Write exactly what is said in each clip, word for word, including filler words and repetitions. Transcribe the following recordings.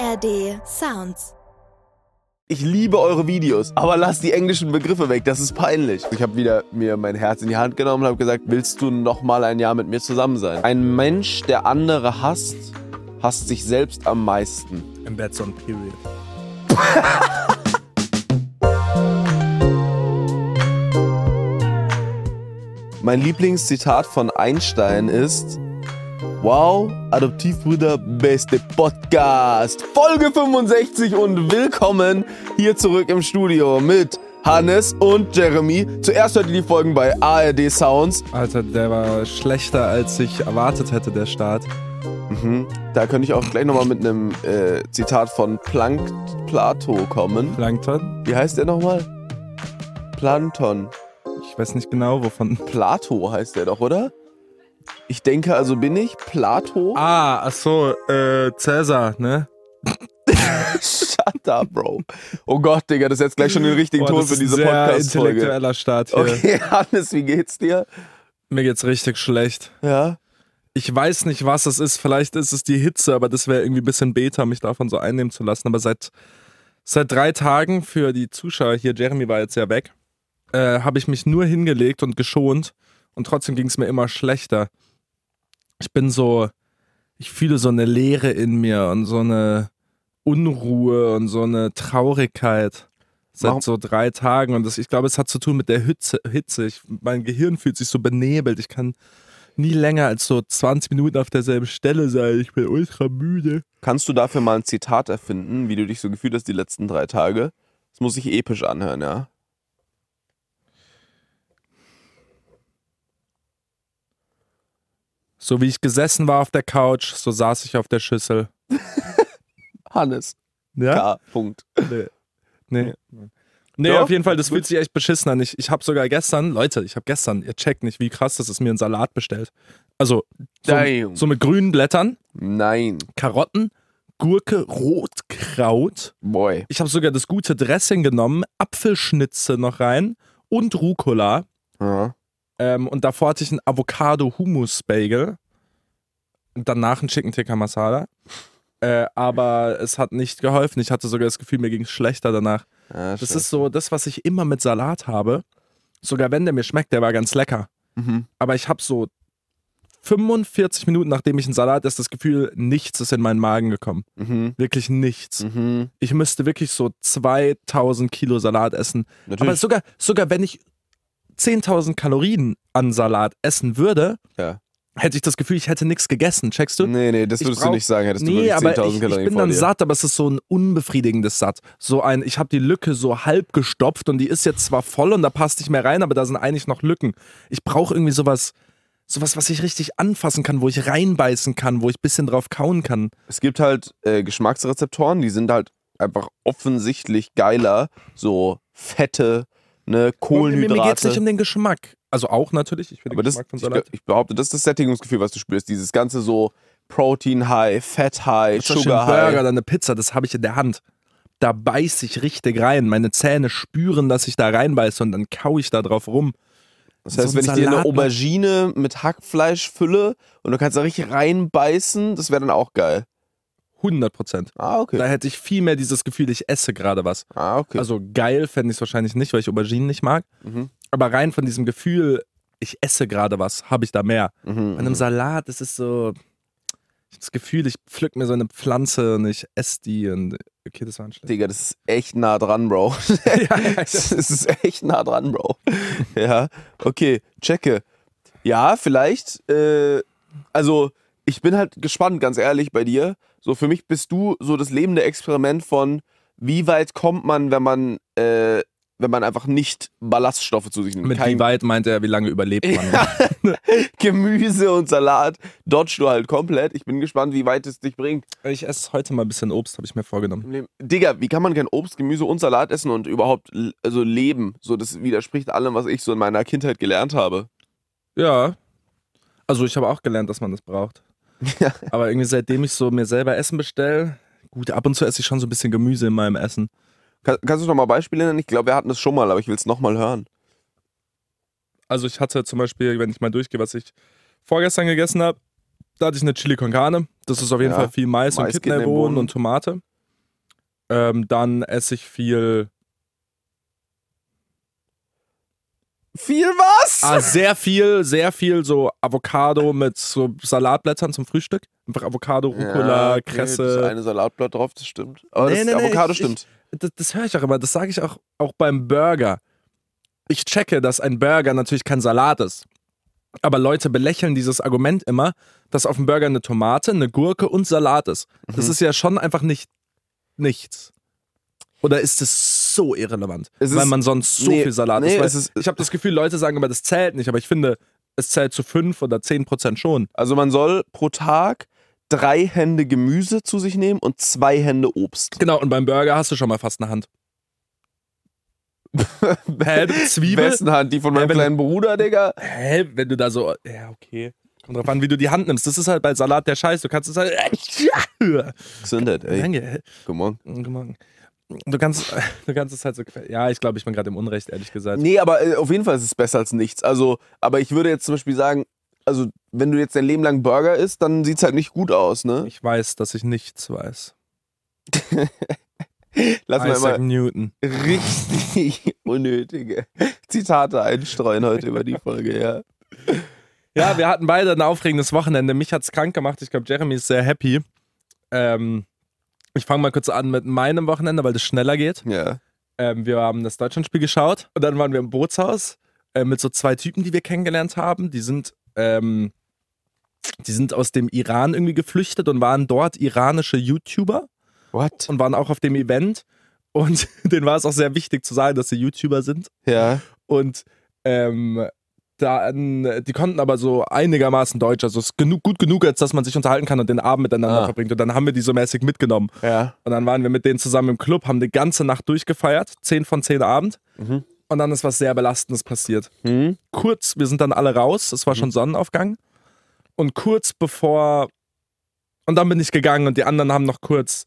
R D Sounds. Ich liebe eure Videos, aber lasst die englischen Begriffe weg, das ist peinlich. Ich habe wieder mir mein Herz in die Hand genommen und habe gesagt, willst du noch mal ein Jahr mit mir zusammen sein? Ein Mensch, der andere hasst, hasst sich selbst am meisten. And that's on period. Mein Lieblingszitat von Einstein ist: Wow, Adoptivbrüder, beste Podcast. Folge fünfundsechzig und willkommen hier zurück im Studio mit Hannes und Jeremy. Zuerst hört ihr die Folgen bei A R D Sounds. Alter, der war schlechter, als ich erwartet hätte, der Start. Mhm. Da könnte ich auch gleich nochmal mit einem äh, Zitat von Planck Plato kommen. Plankton? Wie heißt der nochmal? Plankton. Ich weiß nicht genau, wovon. Plato heißt der doch, oder? Ich denke, also bin ich. Plato. Ah, ach so, äh, Cäsar, ne? Shut up, Bro. Oh Gott, Digga, das ist jetzt gleich schon den richtigen Boah, Ton das für ist diese ein sehr Podcast-Folge. intellektueller Start hier. Okay, Hannes, wie geht's dir? Mir geht's richtig schlecht. Ja. Ich weiß nicht, was es ist. Vielleicht ist es die Hitze, aber das wäre irgendwie ein bisschen Beta, mich davon so einnehmen zu lassen. Aber seit, seit drei Tagen für die Zuschauer hier, Jeremy war jetzt ja weg, äh, habe ich mich nur hingelegt und geschont und trotzdem ging es mir immer schlechter. Ich bin so, ich fühle so eine Leere in mir und so eine Unruhe und so eine Traurigkeit seit Warum? so drei Tagen. Und das, ich glaube, es hat zu tun mit der Hitze. Hitze. Ich, mein Gehirn fühlt sich so benebelt. Ich kann nie länger als so zwanzig Minuten auf derselben Stelle sein. Ich bin ultra müde. Kannst du dafür mal ein Zitat erfinden, wie du dich so gefühlt hast die letzten drei Tage? Das muss sich episch anhören, ja? So wie ich gesessen war auf der Couch, so saß ich auf der Schüssel. Hannes. Ja? K. Punkt. Nee. Nee. Nee, Doch? auf jeden Fall, das Gut. fühlt sich echt beschissen an. Ich, ich habe sogar gestern, Leute, ich habe gestern, ihr checkt nicht, wie krass das ist, mir einen Salat bestellt. Also, so, Damn. so mit grünen Blättern, Nein. Karotten, Gurke, Rotkraut. Boy. Ich habe sogar das gute Dressing genommen, Apfelschnitze noch rein und Rucola. Ja. Ähm, und davor hatte ich einen Avocado-Hummus-Bagel. Und danach einen Chicken Tikka Masala. Äh, aber es hat nicht geholfen. Ich hatte sogar das Gefühl, mir ging es schlechter danach. Ja, Das ist so das, was ich immer mit Salat habe. Sogar wenn der mir schmeckt, der war ganz lecker. Mhm. Aber ich habe so fünfundvierzig Minuten, nachdem ich einen Salat esse, das Gefühl, nichts ist in meinen Magen gekommen. Mhm. Wirklich nichts. Mhm. Ich müsste wirklich so zweitausend Kilo Salat essen. Natürlich. Aber sogar, sogar wenn ich zehntausend Kalorien an Salat essen würde, Ja. hätte ich das Gefühl, ich hätte nichts gegessen. Checkst du? Nee, nee, das Ich würdest brauch- du nicht sagen, hättest du Nee, wirklich aber zehntausend ich, Kalorien ich bin vor dann dir. satt, aber es ist so ein unbefriedigendes Satt. So ein, ich habe die Lücke so halb gestopft und die ist jetzt zwar voll und da passt nicht mehr rein, aber da sind eigentlich noch Lücken. Ich brauche irgendwie sowas, sowas, was ich richtig anfassen kann, wo ich reinbeißen kann, wo ich ein bisschen drauf kauen kann. Es gibt halt äh, Geschmacksrezeptoren, die sind halt einfach offensichtlich geiler. So Fette, ne, Kohlenhydrate. Mir, mir geht es nicht um den Geschmack. Also auch natürlich, ich finde Aber den das, Geschmack von ich, Salat. ich behaupte, das ist das Sättigungsgefühl, was du spürst. Dieses ganze so Protein High, Fett High, Zum Beispiel Sugar ein Burger High. oder eine Pizza, das habe ich in der Hand. Da beiß ich richtig rein. Meine Zähne spüren, dass ich da reinbeiße und dann kau ich da drauf rum. Das heißt, so ein wenn ich dir eine Salat- Aubergine mit Hackfleisch fülle und du kannst da richtig reinbeißen, das wäre dann auch geil. hundert Prozent. Ah, okay. Da hätte ich viel mehr dieses Gefühl, ich esse gerade was. Ah, okay. Also geil fände ich es wahrscheinlich nicht, weil ich Auberginen nicht mag. Mhm. Aber rein von diesem Gefühl, ich esse gerade was, habe ich da mehr. Mhm, Bei einem Salat, das ist so, ich habe das Gefühl, ich pflück mir so eine Pflanze und ich esse die und okay, das war ein schlecht. Digga, das ist echt nah dran, Bro. ja, ja, Das ist echt nah dran, Bro. Ja, okay, checke. Ja, vielleicht, äh, also ich bin halt gespannt, ganz ehrlich, bei dir. So, für mich bist du so das lebende Experiment von, wie weit kommt man, wenn man, äh, wenn man einfach nicht Ballaststoffe zu sich nimmt. Mit Kein wie weit meint er, wie lange überlebt man? Gemüse und Salat dodgst du halt komplett. Ich bin gespannt, wie weit es dich bringt. Ich esse heute mal ein bisschen Obst, habe ich mir vorgenommen. im Leben. Digga, wie kann man kein Obst, Gemüse und Salat essen und überhaupt l- also leben? So, das widerspricht allem, was ich so in meiner Kindheit gelernt habe. Ja. Also ich habe auch gelernt, dass man das braucht. Ja. Aber irgendwie seitdem ich so mir selber Essen bestelle, gut, ab und zu esse ich schon so ein bisschen Gemüse in meinem Essen. Kann, kannst du noch mal Beispiele nennen? Ich glaube, wir hatten das schon mal, aber ich will es nochmal hören. Also ich hatte zum Beispiel, wenn ich mal durchgehe, was ich vorgestern gegessen habe, da hatte ich eine Chili con Carne. Das ist auf jeden Ja, Fall viel Mais, Mais, und Kidneybohnen Kidneybohnen. und Tomate. Ähm, dann esse ich viel. Viel was? Ah, sehr viel, sehr viel so Avocado mit so Salatblättern zum Frühstück. Einfach Avocado, Rucola, okay, Kresse. Das eine Salatblatt drauf, das stimmt. Aber Nee, das nee, nee, Avocado ich- stimmt. Das, das höre ich auch immer, das sage ich auch, auch beim Burger. Ich checke, dass ein Burger natürlich kein Salat ist. Aber Leute belächeln dieses Argument immer, dass auf dem Burger eine Tomate, eine Gurke und Salat ist. Das Mhm. ist ja schon einfach nicht nichts. Oder ist es so irrelevant? Es weil ist- man sonst so nee, viel Salat nee, isst. Weil es ist- ich habe das Gefühl, Leute sagen immer, das zählt nicht, aber ich finde, es zählt zu fünf oder zehn Prozent schon. Also man soll pro Tag drei Hände Gemüse zu sich nehmen und zwei Hände Obst. Genau, und beim Burger hast du schon mal fast eine Hand. Hä, Zwiebel? Wessen Hand? Die von meinem Ja, wenn- kleinen Bruder, Digga? Hä, wenn du da so, ja, okay. Kommt drauf an, wie du die Hand nimmst. Das ist halt bei Salat der Scheiß. Du kannst es halt. Gesundheit, ey. Danke. Come on. Come on. Du kannst, du kannst es halt so. Ja, ich glaube, ich bin gerade im Unrecht, ehrlich gesagt. Nee, aber äh, auf jeden Fall ist es besser als nichts. Also, aber ich würde jetzt zum Beispiel sagen, also wenn du jetzt dein Leben lang Burger isst, dann sieht's halt nicht gut aus, ne? Ich weiß, dass ich nichts weiß. Lass mal Isaac immer Newton. richtig unnötige Zitate einstreuen heute über die Folge, ja. Ja, wir hatten beide ein aufregendes Wochenende. Mich hat's krank gemacht. Ich glaube, Jeremy ist sehr happy. Ähm, ich fange mal kurz an mit meinem Wochenende, weil das schneller geht. Ja. Ähm, wir haben das Deutschlandspiel geschaut und dann waren wir im Bootshaus äh, mit so zwei Typen, die wir kennengelernt haben. Die sind, ähm, die sind aus dem Iran irgendwie geflüchtet und waren dort iranische YouTuber What? und waren auch auf dem Event. Und denen war es auch sehr wichtig zu sagen, dass sie YouTuber sind. Ja. Und ähm, dann, die konnten aber so einigermaßen Deutsch, also es ist genug, gut genug, als dass man sich unterhalten kann und den Abend miteinander Ah. verbringt. Und dann haben wir die so mäßig mitgenommen. Ja. Und dann waren wir mit denen zusammen im Club, haben die ganze Nacht durchgefeiert, zehn von zehn Abend. Mhm. Und dann ist was sehr Belastendes passiert. Hm? Kurz, wir sind dann alle raus, es war Mhm. schon Sonnenaufgang. Und kurz bevor, und dann bin ich gegangen und die anderen haben noch kurz,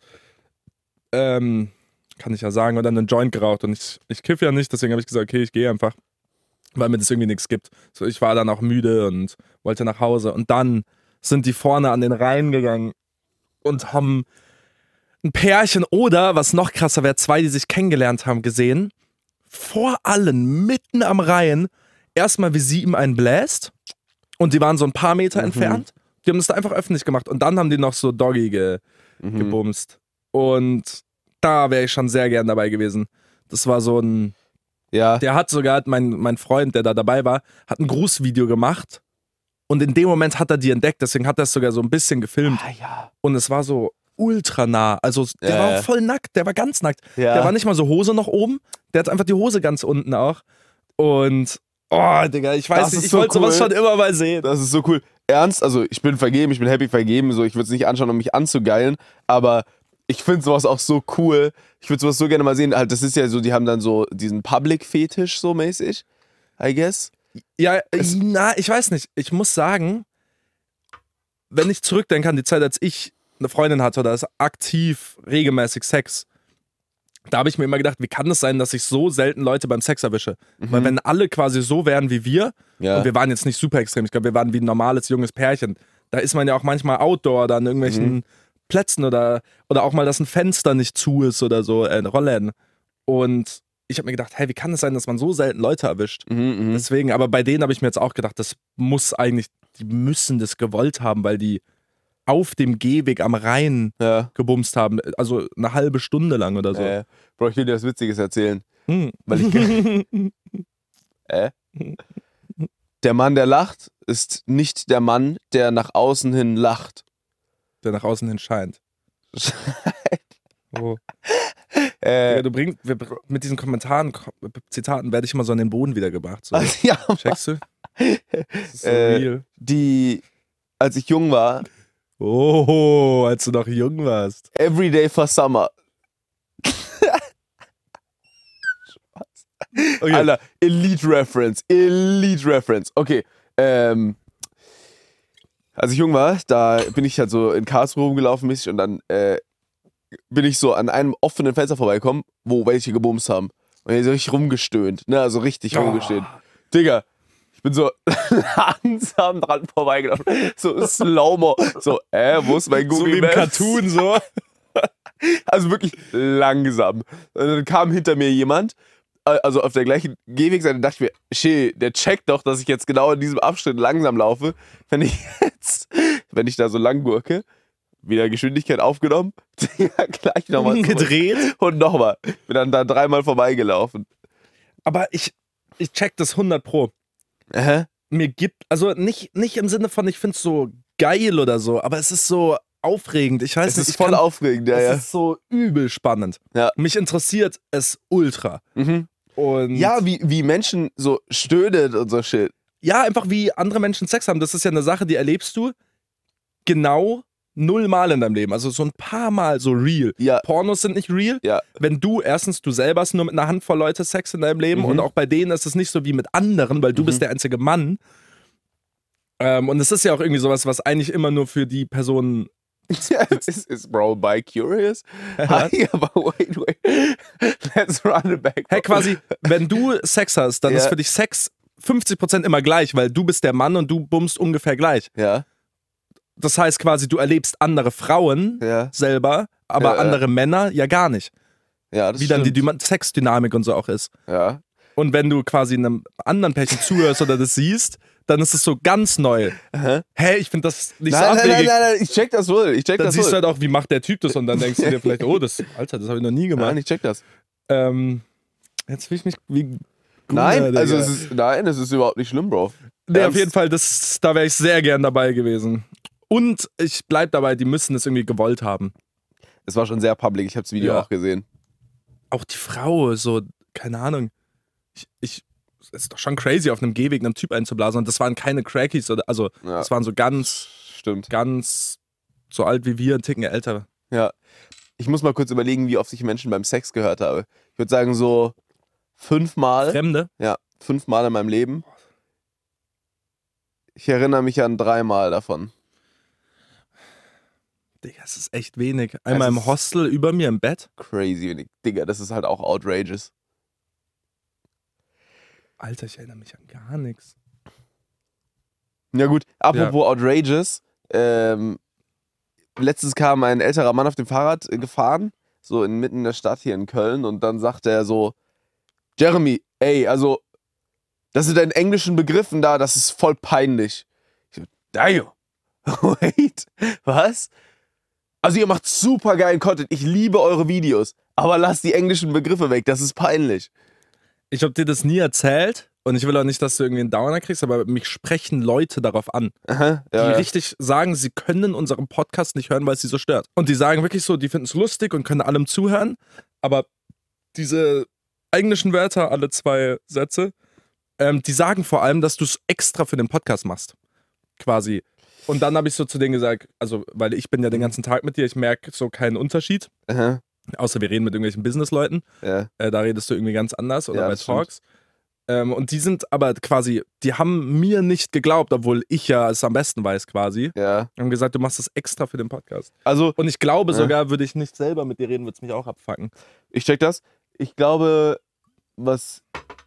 ähm, kann ich ja sagen, oder einen Joint geraucht. Und ich, ich kiff ja nicht, deswegen habe ich gesagt, okay, ich gehe einfach, weil mir das irgendwie nichts gibt. So, ich war dann auch müde und wollte nach Hause. Und dann sind die vorne an den Rhein gegangen und haben ein Pärchen oder, was noch krasser wäre, zwei, die sich kennengelernt haben, gesehen. Vor allen, mitten am Rhein, erstmal, wie sie ihm einen bläst. Und die waren so ein paar Meter Mhm. entfernt. Die haben das da einfach öffentlich gemacht. Und dann haben die noch so Doggy ge Mhm. gebumst. Und da wäre ich schon sehr gern dabei gewesen. Das war so ein. Ja. Der hat sogar, mein, mein Freund, der da dabei war, hat ein Grußvideo gemacht. Und in dem Moment hat er die entdeckt. Deswegen hat er es sogar so ein bisschen gefilmt. Ah, ja. Und es war so ultra nah. Also der Ja, war ja. auch voll nackt. Der war ganz nackt. Ja. Der war nicht mal so Hose noch oben. Der hat einfach die Hose ganz unten auch. Und. Oh, Digga, ich weiß Das nicht, ist ich so wollte sowas cool. schon immer mal sehen. Das ist so cool. Ernst, also ich bin vergeben, ich bin happy vergeben, so ich würde es nicht anschauen, um mich anzugeilen, aber ich finde sowas auch so cool. Ich würde sowas so gerne mal sehen. Halt, das ist ja so, die haben dann so diesen Public-Fetisch so mäßig, I guess. Ja, Es- na, ich weiß nicht. Ich muss sagen, wenn ich zurückdenke an die Zeit, als ich eine Freundin hatte oder ist aktiv regelmäßig Sex, da habe ich mir immer gedacht, wie kann es sein, dass ich so selten Leute beim Sex erwische? Weil wenn alle quasi so wären wie wir, Ja. und wir waren jetzt nicht super extrem, ich glaube, wir waren wie ein normales junges Pärchen, da ist man ja auch manchmal outdoor, da an irgendwelchen Plätzen oder, oder auch mal, dass ein Fenster nicht zu ist oder so, äh, Rollen. Und ich habe mir gedacht, hey, wie kann es sein, dass man so selten Leute erwischt? Mhm, mhm. Deswegen, aber bei denen habe ich mir jetzt auch gedacht, das muss eigentlich, die müssen das gewollt haben, weil die auf dem Gehweg am Rhein Ja. gebumst haben. Also eine halbe Stunde lang oder so. Äh, Bro, ich will dir was Witziges erzählen. Hm. Weil ich. äh? Der Mann, der lacht, ist nicht der Mann, der nach außen hin lacht. Der nach außen hin scheint. Oh. Äh, Digga, du bringst, wir, mit diesen Kommentaren, Ko- Zitaten werde ich immer so an den Boden wieder gebracht. So. ja, Checkst du? Das ist so Äh, real. die, als ich jung war, Oh, als du noch jung warst. Everyday for Summer. Okay. Alter, Elite Reference, Elite Reference. Okay, ähm, als ich jung war, da bin ich halt so in Karlsruhe rumgelaufen mäßig und dann äh, bin ich so an einem offenen Fenster vorbeigekommen, wo welche gebumst haben. Und die so richtig rumgestöhnt, ne, also richtig Oh. rumgestöhnt. Digga, ich bin so langsam dran vorbeigelaufen, so Slow-Mo, so, äh, wo ist mein So Google wie im Maps? Cartoon so. Also wirklich langsam. Und dann kam hinter mir jemand, also auf der gleichen Gehwegseite, dachte ich mir, shit, der checkt doch, dass ich jetzt genau in diesem Abschnitt langsam laufe. Wenn ich jetzt, wenn ich da so lang gurke, wieder Geschwindigkeit aufgenommen, ja, gleich nochmal gedreht und nochmal. Bin dann da dreimal vorbeigelaufen. Aber ich, ich check das hundert Pro. Hä? Mir gibt, also nicht, nicht im Sinne von, ich find's so geil oder so, aber es ist so aufregend. Ich weiß Es nicht, ist ich voll kann, aufregend, ja, es ja. ist so übel spannend. Ja. Mich interessiert es ultra. Mhm. Und Ja, wie, wie Menschen so stöhnen und so shit. ja, einfach wie andere Menschen Sex haben. Das ist ja eine Sache, die erlebst du genau null Mal in deinem Leben. Also so ein paar Mal so real. Ja. Pornos sind nicht real. Ja. Wenn du, erstens, du selber hast nur mit einer Handvoll Leute Sex in deinem Leben Mhm. und auch bei denen ist es nicht so wie mit anderen, weil du Mhm. bist der einzige Mann. Ähm, und es ist ja auch irgendwie sowas, was eigentlich immer nur für die Personen. is, is bro bi-curious? Hi, aber wait, wait. Let's run it back. Hey, quasi, wenn du Sex hast, dann Ja. ist für dich Sex fünfzig Prozent immer gleich, weil du bist der Mann und du bummst ungefähr gleich. Ja, Das heißt quasi, du erlebst andere Frauen ja, selber, aber Ja, ja. andere Männer ja gar nicht. ja, das Wie dann die stimmt. Dyma- Sexdynamik und so auch ist. Ja. Und wenn du quasi einem anderen Pärchen zuhörst oder das siehst, dann ist es so ganz neu. Aha. Hey, ich finde das nicht Nein, so nein, nein, abwegig. nein, nein, ich check das wohl. Ich check Dann das siehst du wohl. halt auch, wie macht der Typ das und dann denkst du dir vielleicht, oh, das, Alter, das habe ich noch nie gemacht. Nein, ich check das. Ähm, jetzt will ich mich wie Nein, Digga. also es ist, nein, es ist überhaupt nicht schlimm, Bro. Nee, auf Ernst? jeden Fall, das, da wäre ich sehr gern dabei gewesen. Und ich bleib dabei, die müssen es irgendwie gewollt haben. Es war schon sehr public, ich habe das Video Ja. auch gesehen. Auch die Frau, so, keine Ahnung. Ich, ich, es ist doch schon crazy, auf einem Gehweg einem Typ einzublasen. Und das waren keine Crackies, oder, also Ja. das waren so ganz, Stimmt. ganz so alt wie wir, ein Ticken älter. Ja. Ich muss mal kurz überlegen, wie oft ich Menschen beim Sex gehört habe. Ich würde sagen so fünfmal. Fremde? Ja, fünfmal in meinem Leben. Ich erinnere mich an dreimal davon. Digga, es ist echt wenig. Einmal Es im ist- Hostel über mir im Bett. Crazy wenig. Digga, das ist halt auch outrageous. Alter, ich erinnere mich an gar nichts. Ja gut, apropos outrageous. Ähm, letztens kam ein älterer Mann auf dem Fahrrad äh, gefahren, so inmitten der Stadt hier in Köln, und dann sagte er so, Jeremy, ey, also, das sind deinen englischen Begriffen da, das ist voll peinlich. Ich so, damn. Wait, was? Also ihr macht super geilen Content, ich liebe eure Videos, aber lasst die englischen Begriffe weg, das ist peinlich. Ich habe dir das nie erzählt und ich will auch nicht, dass du irgendwie einen Downer kriegst, aber mich sprechen Leute darauf an, Aha, die ja, ja. richtig sagen, sie können unseren Podcast nicht hören, weil es sie so stört. Und die sagen wirklich so, die finden es lustig und können allem zuhören, aber diese englischen Wörter, alle zwei Sätze, ähm, die sagen vor allem, dass du es extra für den Podcast machst. Quasi. Und dann habe ich so zu denen gesagt, also, weil ich bin ja den ganzen Tag mit dir, ich merke so keinen Unterschied. Aha, Außer wir reden mit irgendwelchen Businessleuten. ja. Äh, da redest du irgendwie ganz anders oder Ja, bei das stimmt. Talks. Ähm, und die sind aber quasi, die haben mir nicht geglaubt, obwohl ich ja es am besten weiß quasi. Ja, Haben gesagt, du machst das extra für den Podcast. also Und ich glaube Ja. sogar, würde ich nicht selber mit dir reden, würde es mich auch abfacken. ich check das. Ich glaube, was,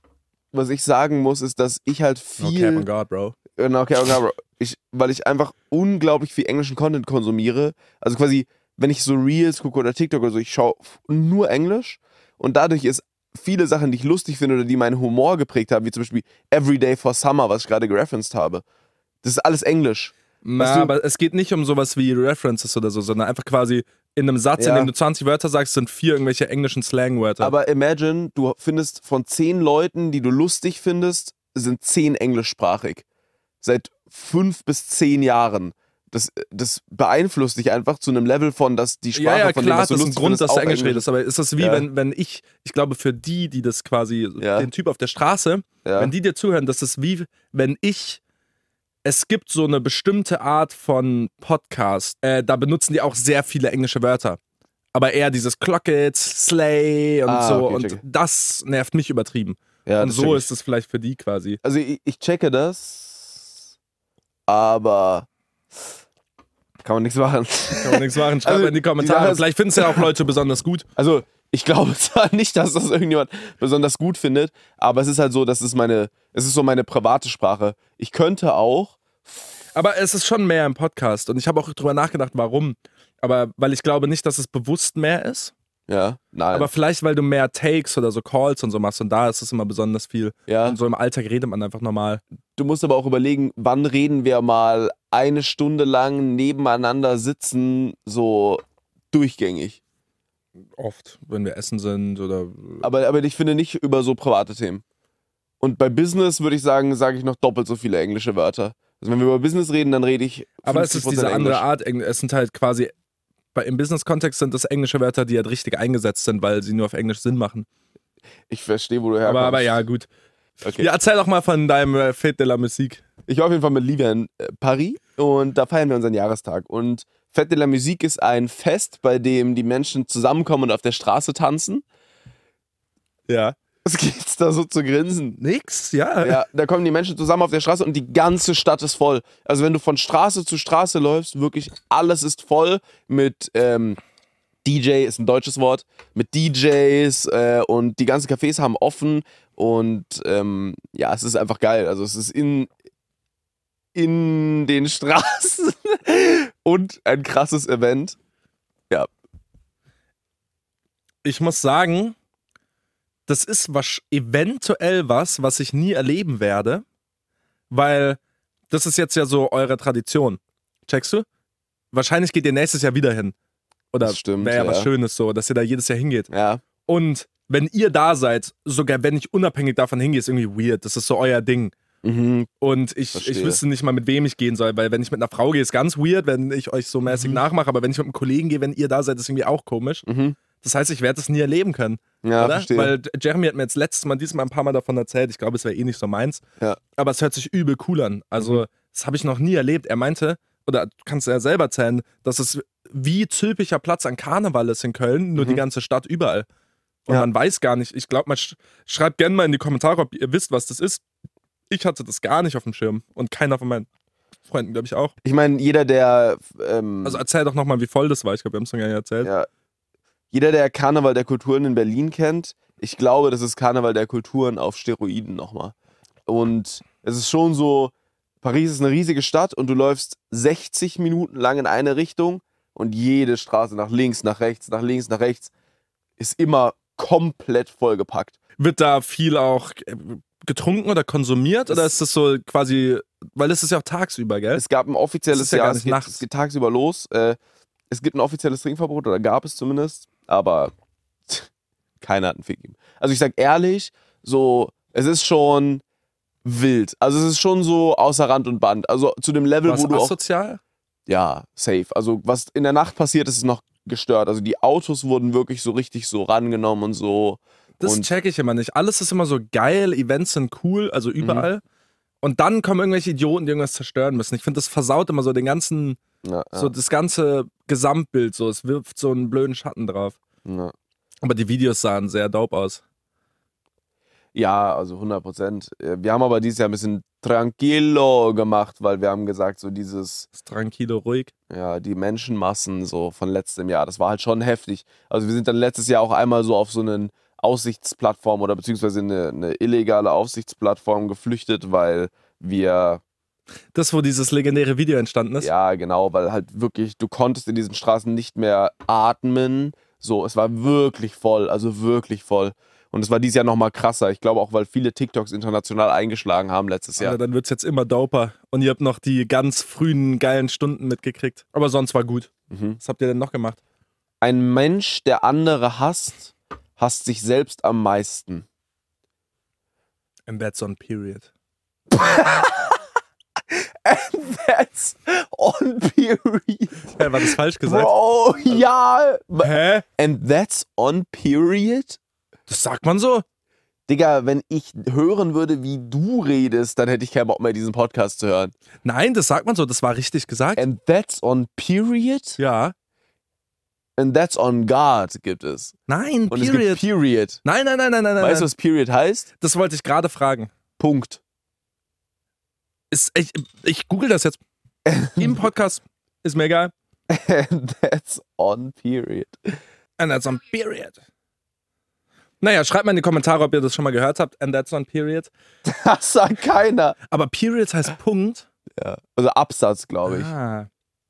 was ich sagen muss, ist, dass ich halt Okay, viel... oh God, Bro. Genau, okay, okay, Bro. Ich, weil ich einfach unglaublich viel englischen Content konsumiere. Also quasi, wenn ich so Reels gucke oder TikTok oder so, ich schaue nur Englisch. Und dadurch ist viele Sachen, die ich lustig finde oder die meinen Humor geprägt haben, wie zum Beispiel Everyday for Summer, was ich gerade gereferenced habe. Das ist alles Englisch. Na, Weißt du- aber es geht nicht um sowas wie References oder so, sondern einfach quasi in einem Satz, Ja. in dem du zwanzig Wörter sagst, sind vier irgendwelche englischen Slangwörter. Aber imagine, du findest von zehn Leuten, die du lustig findest, sind zehn englischsprachig. Seit fünf bis zehn Jahren. Das, das beeinflusst dich einfach zu einem Level von, dass die Sprache ja, ja, von klar, dem, was du das ist ein lustig Grund, findest, dass du auch Englisch Englisch redest. Aber ist das wie, Ja. wenn, wenn ich, ich glaube, für die, die das quasi, Ja. den Typ auf der Straße, Ja. wenn die dir zuhören, das ist wie, wenn ich, es gibt so eine bestimmte Art von Podcast, äh, da benutzen die auch sehr viele englische Wörter. Aber eher dieses Clock it, Slay und Ah, so. okay, und checke. das nervt mich übertrieben. Ja, und das so check ich. ist es vielleicht für die quasi. Also ich, ich checke das, aber kann man nichts machen. Kann man nichts machen. Schreibt Also, mal in die die Kommentare. Sache ist- Vielleicht finden es ja auch Leute besonders gut. Also ich glaube zwar nicht, dass das irgendjemand besonders gut findet, aber es ist halt so, das ist meine, es ist so meine private Sprache. Ich könnte auch Aber es ist schon mehr im Podcast und ich habe auch drüber nachgedacht, warum. Aber weil ich glaube nicht, dass es bewusst mehr ist. Ja, nein. Aber vielleicht, weil du mehr Takes oder so Calls und so machst und da ist es immer besonders viel. Ja. Und so im Alltag redet man einfach normal. Du musst aber auch überlegen, wann reden wir mal eine Stunde lang nebeneinander sitzen, so durchgängig. Oft, wenn wir essen sind oder. Aber, aber ich finde nicht über so private Themen. Und bei Business würde ich sagen, sage ich noch doppelt so viele englische Wörter. Also wenn wir über Business reden, dann rede ich Aber es ist diese Englisch. andere Art. Es sind halt quasi, bei, im Business-Kontext sind das englische Wörter, die halt richtig eingesetzt sind, weil sie nur auf Englisch Sinn machen. Ich verstehe, wo du herkommst. Aber, aber ja, gut. Okay. Ja, erzähl doch mal von deinem äh, Fête de la Musique. Ich war auf jeden Fall mit Livia in äh, Paris und da feiern wir unseren Jahrestag. Und Fête de la Musique ist ein Fest, bei dem die Menschen zusammenkommen und auf der Straße tanzen. Ja. Was geht's da so zu grinsen? Nix, ja. Ja, da kommen die Menschen zusammen auf der Straße und die ganze Stadt ist voll. Also wenn du von Straße zu Straße läufst, wirklich alles ist voll mit ähm, D J, ist ein deutsches Wort, mit D Js äh, und die ganzen Cafés haben offen und ähm, ja, es ist einfach geil. Also es ist in, in den Straßen und ein krasses Event. Ja. Ich muss sagen, das ist was, eventuell was, was ich nie erleben werde, weil das ist jetzt ja so eure Tradition. Checkst du? Wahrscheinlich geht ihr nächstes Jahr wieder hin. Oder Das stimmt, wäre ja ja. was Schönes so, dass ihr da jedes Jahr hingeht. Ja. Und wenn ihr da seid, sogar wenn ich unabhängig davon hingehe, ist irgendwie weird. Das ist so euer Ding. Mhm. Und ich, Verstehe. ich wüsste nicht mal, mit wem ich gehen soll, weil wenn ich mit einer Frau gehe, ist ganz weird, wenn ich euch so mäßig Mhm. nachmache, aber wenn ich mit einem Kollegen gehe, wenn ihr da seid, ist irgendwie auch komisch. Mhm. Das heißt, ich werde das nie erleben können. Ja, oder? verstehe. Weil Jeremy hat mir jetzt letztes Mal, diesmal ein paar Mal davon erzählt. Ich glaube, es wäre eh nicht so meins. Ja. Aber es hört sich übel cool an. Also, Mhm. das habe ich noch nie erlebt. Er meinte, oder du kannst ja selber erzählen, dass es wie Zülpicher Platz an Karneval ist in Köln, nur Mhm. die ganze Stadt überall. Und Ja. man weiß gar nicht. Ich glaube, man sch schreibt gerne mal in die Kommentare, ob ihr wisst, was das ist. Ich hatte das gar nicht auf dem Schirm. Und keiner von meinen Freunden, glaube ich, auch. Ich meine, jeder, der ähm, Also erzähl doch nochmal, wie voll das war. Ich glaube, wir haben es noch gar nicht erzählt. ja, jeder, der Karneval der Kulturen in Berlin kennt, ich glaube, das ist Karneval der Kulturen auf Steroiden nochmal. Und es ist schon so, Paris ist eine riesige Stadt und du läufst sechzig Minuten lang in eine Richtung und jede Straße nach links, nach rechts, nach links, nach rechts ist immer komplett vollgepackt. Wird da viel auch äh, getrunken oder konsumiert? Das- Oder ist das so quasi, weil es ist ja auch tagsüber, gell? Es gab ein offizielles Das ist ja Jahr, gar es nicht geht, nachts. es geht tagsüber los. Äh, es gibt ein offizielles Trinkverbot, oder gab es zumindest, aber keiner hat einen Fick gegeben. Also ich sag ehrlich, so, es ist schon wild. Also es ist schon so außer Rand und Band. Also zu dem Level, Was wo du auch... asozial? Ja, safe. Also was in der Nacht passiert ist, ist noch gestört. Also die Autos wurden wirklich so richtig so rangenommen und so. Das und check ich immer nicht. Alles ist immer so geil, Events sind cool, also überall. Mhm. Und dann kommen irgendwelche Idioten, die irgendwas zerstören müssen. Ich finde, das versaut immer so den ganzen, ja, ja, so das ganze Gesamtbild. So, es wirft so einen blöden Schatten drauf. ja. Aber die Videos sahen sehr dope aus. Ja, also hundert Prozent. Wir haben aber dieses Jahr ein bisschen tranquilo gemacht, weil wir haben gesagt, so dieses, Das ist tranquilo, ruhig. ja, die Menschenmassen so von letztem Jahr, das war halt schon heftig. Also wir sind dann letztes Jahr auch einmal so auf so einen Aussichtsplattform oder beziehungsweise eine, eine illegale Aussichtsplattform geflüchtet, weil wir, Das, wo dieses legendäre Video entstanden ist. ja genau, weil halt wirklich, du konntest in diesen Straßen nicht mehr atmen. So, es war wirklich voll, also wirklich voll. Und es war dieses Jahr nochmal krasser. Ich glaube auch, weil viele TikToks international eingeschlagen haben letztes Jahr. Ja, dann wird es jetzt immer doper. Und ihr habt noch die ganz frühen, geilen Stunden mitgekriegt. Aber sonst war gut. Mhm. Was habt ihr denn noch gemacht? Ein Mensch, der andere hasst, hasst sich selbst am meisten. And that's on period. That's on period. Hä, war das falsch gesagt? Bro, ja. Hä? And that's on period? Das sagt man so? Digga, wenn ich hören würde, wie du redest, dann hätte ich keinen Bock mehr, diesen Podcast zu hören. Nein, das sagt man so. Das war richtig gesagt. And that's on period? Ja. And that's on God gibt es. Nein, Und es period. gibt Period. Nein, nein, nein, nein, nein. Weißt du, nein. was Period heißt? Das wollte ich gerade fragen. Punkt. Ist, ich, ich google das jetzt. Im Podcast. Ist mir egal. And that's on period. And that's on period. Naja, schreibt mal in die Kommentare, ob ihr das schon mal gehört habt. And that's on period. Das sagt keiner. Aber Period heißt Punkt. Ja. Also Absatz, glaube ich. Ah.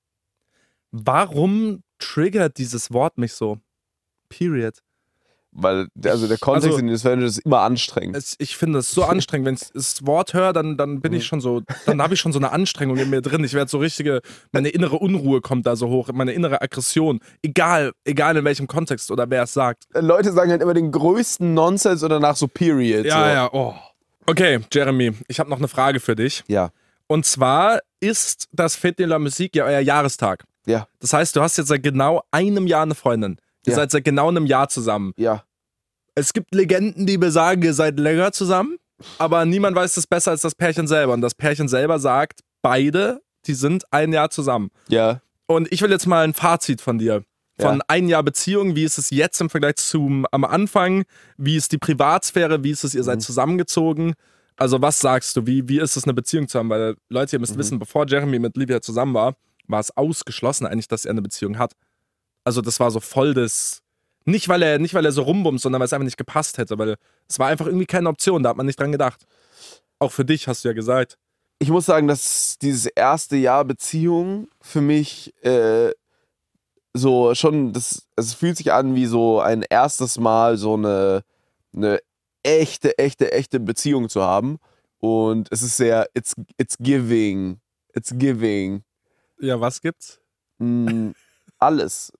Warum triggert dieses Wort mich so? Period. Weil also der Kontext also, in den Avengers ist immer anstrengend. Es, ich finde es so anstrengend, wenn ich das Wort höre, dann, dann bin ich schon so, dann habe ich schon so eine Anstrengung in mir drin. Ich werde so richtige, meine innere Unruhe kommt da so hoch, meine innere Aggression. Egal, egal in welchem Kontext oder wer es sagt. Leute sagen halt immer den größten Nonsens oder nach so Period. Ja, so. ja, oh. Okay, Jeremy, ich habe noch eine Frage für dich. Ja. Und zwar ist das Fête de la Musique ja euer Jahrestag. Ja. Das heißt, du hast jetzt seit genau einem Jahr eine Freundin. Ihr Ja. seid seit genau einem Jahr zusammen. Ja. Es gibt Legenden, die besagen, ihr seid länger zusammen, aber niemand weiß das besser als das Pärchen selber. Und das Pärchen selber sagt, beide, die sind ein Jahr zusammen. Ja. Und ich will jetzt mal ein Fazit von dir. Von Ja. ein Jahr Beziehung, wie ist es jetzt im Vergleich zum am Anfang? Wie ist die Privatsphäre? Wie ist es, ihr seid zusammengezogen? Also was sagst du, wie, wie ist es, eine Beziehung zu haben? Weil Leute, ihr müsst wissen, bevor Jeremy mit Livia zusammen war, war es ausgeschlossen eigentlich, dass er eine Beziehung hat. Also das war so voll das... Nicht weil, er, nicht, weil er so rumbumst, sondern weil es einfach nicht gepasst hätte, weil es war einfach irgendwie keine Option, da hat man nicht dran gedacht. Auch für dich, hast du ja gesagt. Ich muss sagen, dass dieses erste Jahr Beziehung für mich äh, so schon, das, es fühlt sich an wie so ein erstes Mal so eine, eine echte, echte, echte Beziehung zu haben. Und es ist sehr, it's, it's giving. It's giving. Ja, was gibt's? Mm, alles.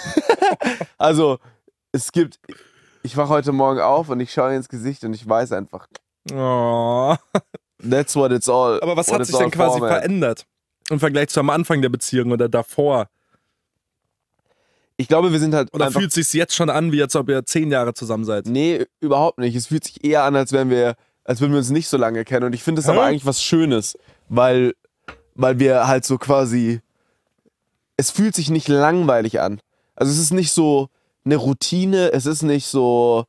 Also, es gibt, ich wache heute Morgen auf und ich schaue ins Gesicht und ich weiß einfach, Oh. that's what it's all. Aber was what hat it's sich denn all quasi for, man. verändert? Im Vergleich zu am Anfang der Beziehung oder davor? Ich glaube, wir sind halt Oder einfach, fühlt sich's jetzt schon an, wie als ob ihr zehn Jahre zusammen seid? nee, überhaupt nicht. Es fühlt sich eher an, als wären wir, als würden wir uns nicht so lange kennen. Und ich finde es Hä? aber eigentlich was Schönes, weil, weil wir halt so quasi, es fühlt sich nicht langweilig an. Also es ist nicht so eine Routine, es ist nicht so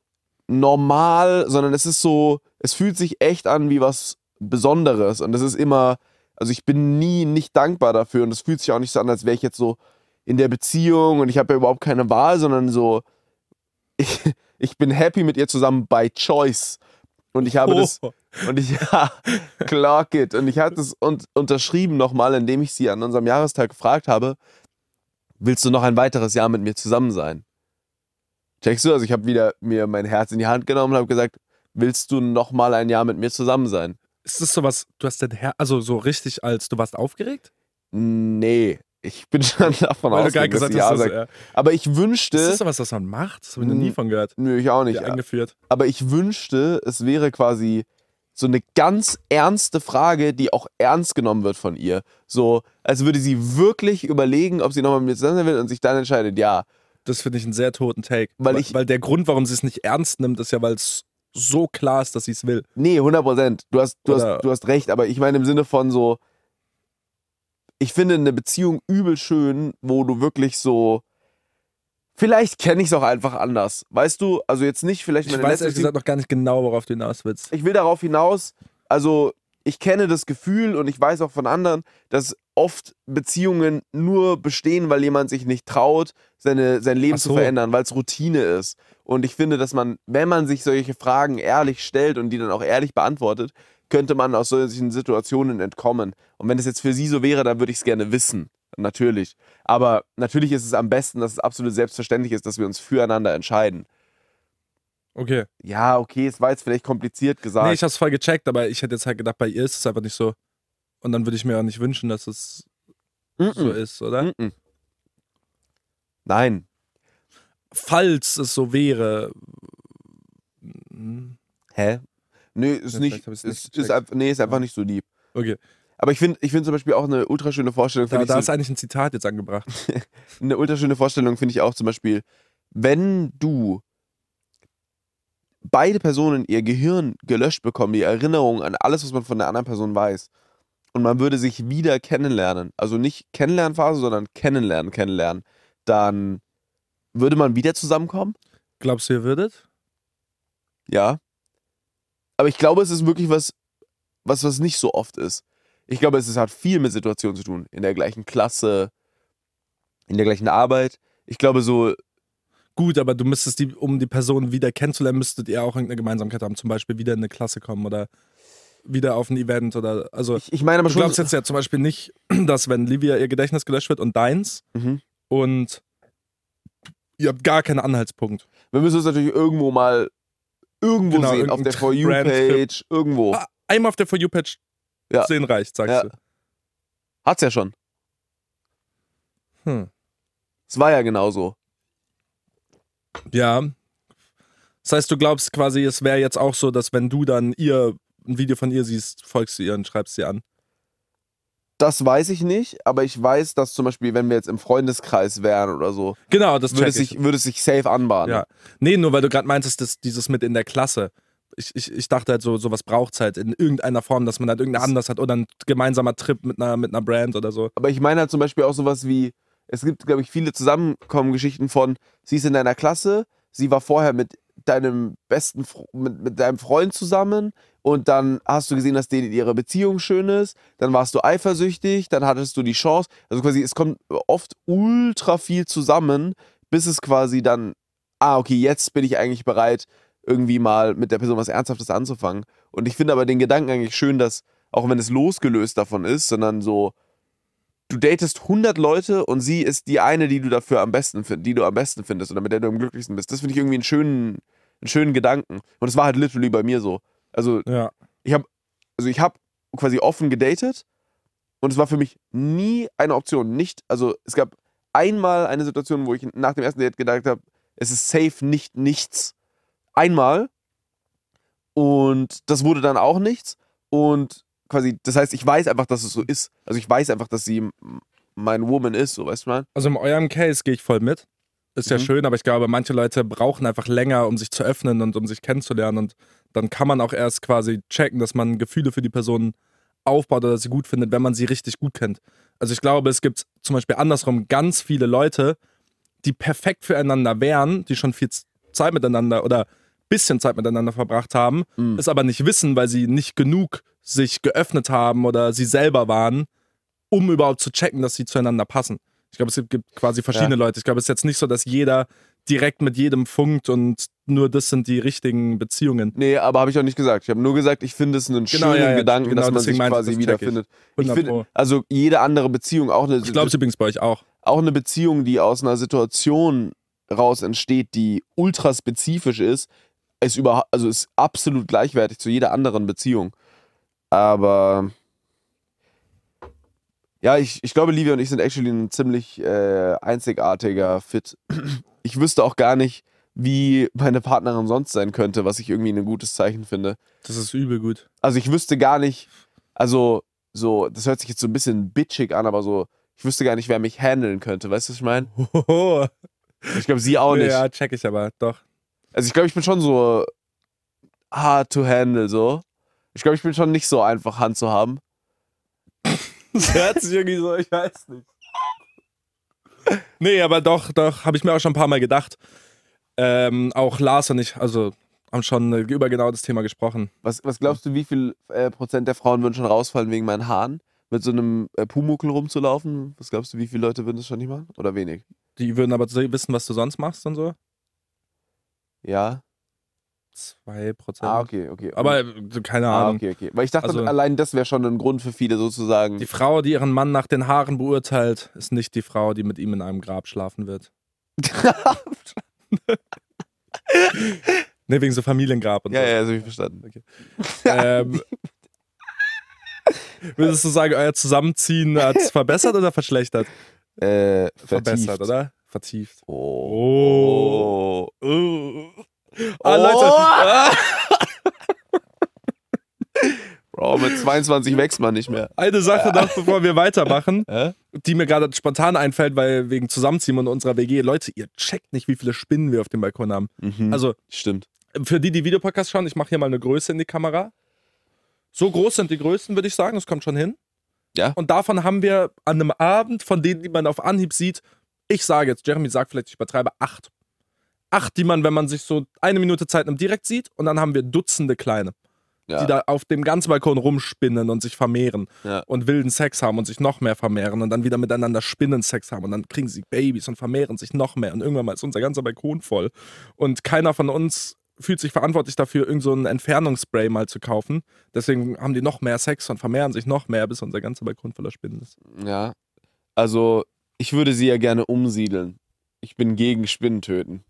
normal, sondern es ist so, es fühlt sich echt an wie was Besonderes. Und es ist immer, also ich bin nie nicht dankbar dafür und es fühlt sich auch nicht so an, als wäre ich jetzt so in der Beziehung und ich habe ja überhaupt keine Wahl, sondern so, ich, ich bin happy mit ihr zusammen by choice. Und ich habe das, Oh. und ich, ja, clock it. Und ich habe das un- unterschrieben nochmal, indem ich sie an unserem Jahrestag gefragt habe, willst du noch ein weiteres Jahr mit mir zusammen sein? Checkst du? Also ich habe wieder mir mein Herz in die Hand genommen und habe gesagt, willst du noch mal ein Jahr mit mir zusammen sein? Ist das sowas, du hast den Her also so richtig als, du warst aufgeregt? Nee, ich bin schon davon Weil du gerade ausgegangen, dass gesagt sie ja hast, sagt. dass, äh, Aber ich wünschte, ist das sowas, was man macht? Das habe ich noch nie Hm, von gehört. nö, ich auch nicht, Hier eingeführt. aber ich wünschte, es wäre quasi so eine ganz ernste Frage, die auch ernst genommen wird von ihr. So, als würde sie wirklich überlegen, ob sie nochmal mit mir zusammen sein will und sich dann entscheidet, ja. Das finde ich einen sehr toten Take. Weil weil, ich- weil der Grund, warum sie es nicht ernst nimmt, ist ja, weil es so klar ist, dass sie es will. Nee, hundert Prozent. Du hast, du, Oder- hast, du hast recht, aber ich meine im Sinne von so, ich finde eine Beziehung übel schön, wo du wirklich so, vielleicht kenne ich es auch einfach anders. Weißt du, also jetzt nicht vielleicht Ich meine weiß letzte ehrlich gesagt noch gar nicht genau, worauf du hinaus willst. Ich will darauf hinaus, also ich kenne das Gefühl und ich weiß auch von anderen, dass oft Beziehungen nur bestehen, weil jemand sich nicht traut, seine, sein Leben Ach zu so. verändern, weil es Routine ist. Und ich finde, dass man, wenn man sich solche Fragen ehrlich stellt und die dann auch ehrlich beantwortet, könnte man aus solchen Situationen entkommen. Und wenn es jetzt für sie so wäre, dann würde ich es gerne wissen. Natürlich. Aber natürlich ist es am besten, dass es absolut selbstverständlich ist, dass wir uns füreinander entscheiden. Okay. Ja, okay, es war jetzt vielleicht kompliziert gesagt. Nee, ich hab's voll gecheckt, aber ich hätte jetzt halt gedacht, bei ihr ist es einfach nicht so. Und dann würde ich mir auch nicht wünschen, dass es Mm-mm. so ist, oder? Mm-mm. Nein. Falls es so wäre. hm, Hä? Nö, ist Ja, nicht, vielleicht hab ich's ist, nicht ist, gecheckt. einfach, nee, ist einfach nicht so lieb. Okay. Aber ich finde ich find zum Beispiel auch eine ultraschöne Vorstellung, Da, finde da ich ist so, eigentlich ein Zitat jetzt angebracht. eine ultraschöne Vorstellung finde ich auch zum Beispiel, wenn du beide Personen ihr Gehirn gelöscht bekommen, die Erinnerung an alles, was man von der anderen Person weiß, und man würde sich wieder kennenlernen, also nicht Kennenlernphase, sondern kennenlernen, kennenlernen, dann würde man wieder zusammenkommen? Glaubst du, ihr würdet? Ja. Aber ich glaube, es ist wirklich was, was, was nicht so oft ist. Ich glaube, es ist- hat viel mit Situationen zu tun. In der gleichen Klasse, in der gleichen Arbeit. Ich glaube so, Gut, aber du müsstest die, um die Person wieder kennenzulernen, müsstet ihr auch irgendeine Gemeinsamkeit haben, zum Beispiel wieder in eine Klasse kommen oder. wieder auf ein Event oder, also Ich, ich meine aber du schon. glaubst jetzt ja zum Beispiel nicht, dass wenn Livia ihr Gedächtnis gelöscht wird und deins Mhm. und ihr habt gar keinen Anhaltspunkt. Wir müssen uns natürlich irgendwo mal irgendwo Genau, sehen, auf irgendein der For You-Page, irgendwo. Ah, einmal auf der For You-Page Ja. sehen reicht, sagst Ja. du. Hat's ja schon. Hm. Es war ja genauso. Ja. Das heißt, du glaubst quasi, es wäre jetzt auch so, dass wenn du dann ihr ein Video von ihr siehst, folgst du ihr und schreibst sie an. Das weiß ich nicht, aber ich weiß, dass zum Beispiel, wenn wir jetzt im Freundeskreis wären oder so, Genau, das würde check es ich. sich, würde es sich safe anbahnen. Ja. Nee, nur weil du gerade meintest, dass dieses mit in der Klasse. Ich, ich, ich dachte halt, so sowas braucht es halt in irgendeiner Form, dass man halt irgendeinen Anlass hat oder ein gemeinsamer Trip mit einer, mit einer Brand oder so. Aber ich meine halt zum Beispiel auch sowas wie, es gibt, glaube ich, viele Zusammenkommen-Geschichten von, sie ist in deiner Klasse, sie war vorher mit deinem besten, Fr- mit, mit deinem Freund zusammen und dann hast du gesehen, dass denen ihre Beziehung schön ist, dann warst du eifersüchtig, dann hattest du die Chance, also quasi, es kommt oft ultra viel zusammen, bis es quasi dann, ah, okay, jetzt bin ich eigentlich bereit, irgendwie mal mit der Person was Ernsthaftes anzufangen. Und ich finde aber den Gedanken eigentlich schön, dass, auch wenn es losgelöst davon ist, sondern so, du datest hundert Leute und sie ist die eine, die du dafür am besten findest, die du am besten findest oder mit der du am glücklichsten bist. Das finde ich irgendwie einen schönen, einen schönen Gedanken. Und es war halt literally bei mir so. Also Ja. ich habe also ich habe quasi offen gedatet und es war für mich nie eine Option. Nicht, also es gab einmal eine Situation, wo ich nach dem ersten Date gedacht habe, es ist safe nicht nichts. Einmal. Und das wurde dann auch nichts. Und quasi, das heißt, ich weiß einfach, dass es so ist. Also ich weiß einfach, dass sie m- mein Woman ist, so, weißt du mal? Also in eurem Case gehe ich voll mit. Ist ja Mhm. schön, aber ich glaube, manche Leute brauchen einfach länger, um sich zu öffnen und um sich kennenzulernen. Und dann kann man auch erst quasi checken, dass man Gefühle für die Person aufbaut oder sie gut findet, wenn man sie richtig gut kennt. Also ich glaube, es gibt zum Beispiel andersrum ganz viele Leute, die perfekt füreinander wären, die schon viel Zeit miteinander oder bisschen Zeit miteinander verbracht haben, Mhm. es aber nicht wissen, weil sie nicht genug sich geöffnet haben oder sie selber waren, um überhaupt zu checken, dass sie zueinander passen. Ich glaube, es gibt quasi verschiedene Ja. Leute. Ich glaube, es ist jetzt nicht so, dass jeder direkt mit jedem funkt und nur das sind die richtigen Beziehungen. Nee, aber habe ich auch nicht gesagt. Ich habe nur gesagt, ich finde es einen Genau, schönen ja, ja, Gedanken, genau, dass man deswegen sich meinte ich, quasi das check ich. wiederfindet. Ich hundert finde, Pro. also jede andere Beziehung, auch eine, Ich glaube es übrigens bei euch auch. auch eine Beziehung, die aus einer Situation raus entsteht, die ultra spezifisch ist, ist über, also ist absolut gleichwertig zu jeder anderen Beziehung. Aber ja, ich, ich glaube, Livia und ich sind actually ein ziemlich äh, einzigartiger Fit. Ich wüsste auch gar nicht, wie meine Partnerin sonst sein könnte, was ich irgendwie ein gutes Zeichen finde. Das ist übel gut. Also ich wüsste gar nicht, also so, das hört sich jetzt so ein bisschen bitchig an, aber so, ich wüsste gar nicht, wer mich handeln könnte. Weißt du, was ich meine? Hoho. Ich glaube, sie auch nicht. Ja, check ich aber, doch. Also ich glaube, ich bin schon so hard to handle, so. Ich glaube, ich bin schon nicht so einfach Hand zu haben. Das hört sich irgendwie so, ich weiß nicht. Nee, aber doch, doch, habe ich mir auch schon ein paar Mal gedacht. Ähm, auch Lars und ich, also haben schon äh, über genau das Thema gesprochen. Was, was glaubst du, wie viel äh, Prozent der Frauen würden schon rausfallen wegen meinen Haaren? Mit so einem äh, Pumuckl rumzulaufen? Was glaubst du, wie viele Leute würden das schon nicht machen? Oder wenig? Die würden aber wissen, was du sonst machst und so. Ja? Zwei Prozent. Ah, okay, okay. Aber äh, keine ah, Ahnung. okay, okay. Weil ich dachte, Also- allein das wäre schon ein Grund für viele sozusagen. Die Frau, die ihren Mann nach den Haaren beurteilt, ist nicht die Frau, die mit ihm in einem Grab schlafen wird. Ne, wegen so Familiengrab und Ja, so. ja, das habe ich verstanden. Okay. Ähm, würdest du sagen, euer Zusammenziehen hat es verbessert oder verschlechtert? Äh, Verbessert, vertieft. oder? Vertieft. Oh. Oh. Oh. Ah, Leute. Bro, mit zweiundzwanzig wächst man nicht mehr. Eine Sache noch, bevor wir weitermachen, Hä? die mir gerade spontan einfällt, weil wegen Zusammenziehen und unserer W G. Leute, ihr checkt nicht, wie viele Spinnen wir auf dem Balkon haben. Mhm. Also, Stimmt. für die, die Videopodcast schauen, ich mache hier mal eine Größe in die Kamera. So groß sind die Größten, würde ich sagen. Das kommt schon hin. Ja. Und davon haben wir an einem Abend, von denen, die man auf Anhieb sieht, ich sage jetzt, Jeremy sagt vielleicht, ich übertreibe, acht. Acht, die man, wenn man sich so eine Minute Zeit nimmt, direkt sieht. Und dann haben wir Dutzende kleine, Ja. die da auf dem ganzen Balkon rumspinnen und sich vermehren. Ja. Und wilden Sex haben und sich noch mehr vermehren. Und dann wieder miteinander Spinnensex haben. Und dann kriegen sie Babys und vermehren sich noch mehr. Und irgendwann mal ist unser ganzer Balkon voll. Und keiner von uns fühlt sich verantwortlich dafür, irgend so ein Entfernungsspray mal zu kaufen. Deswegen haben die noch mehr Sex und vermehren sich noch mehr, bis unser ganzer Balkon voller Spinnen ist. Ja. Also, ich würde sie ja gerne umsiedeln. Ich bin gegen Spinnen töten.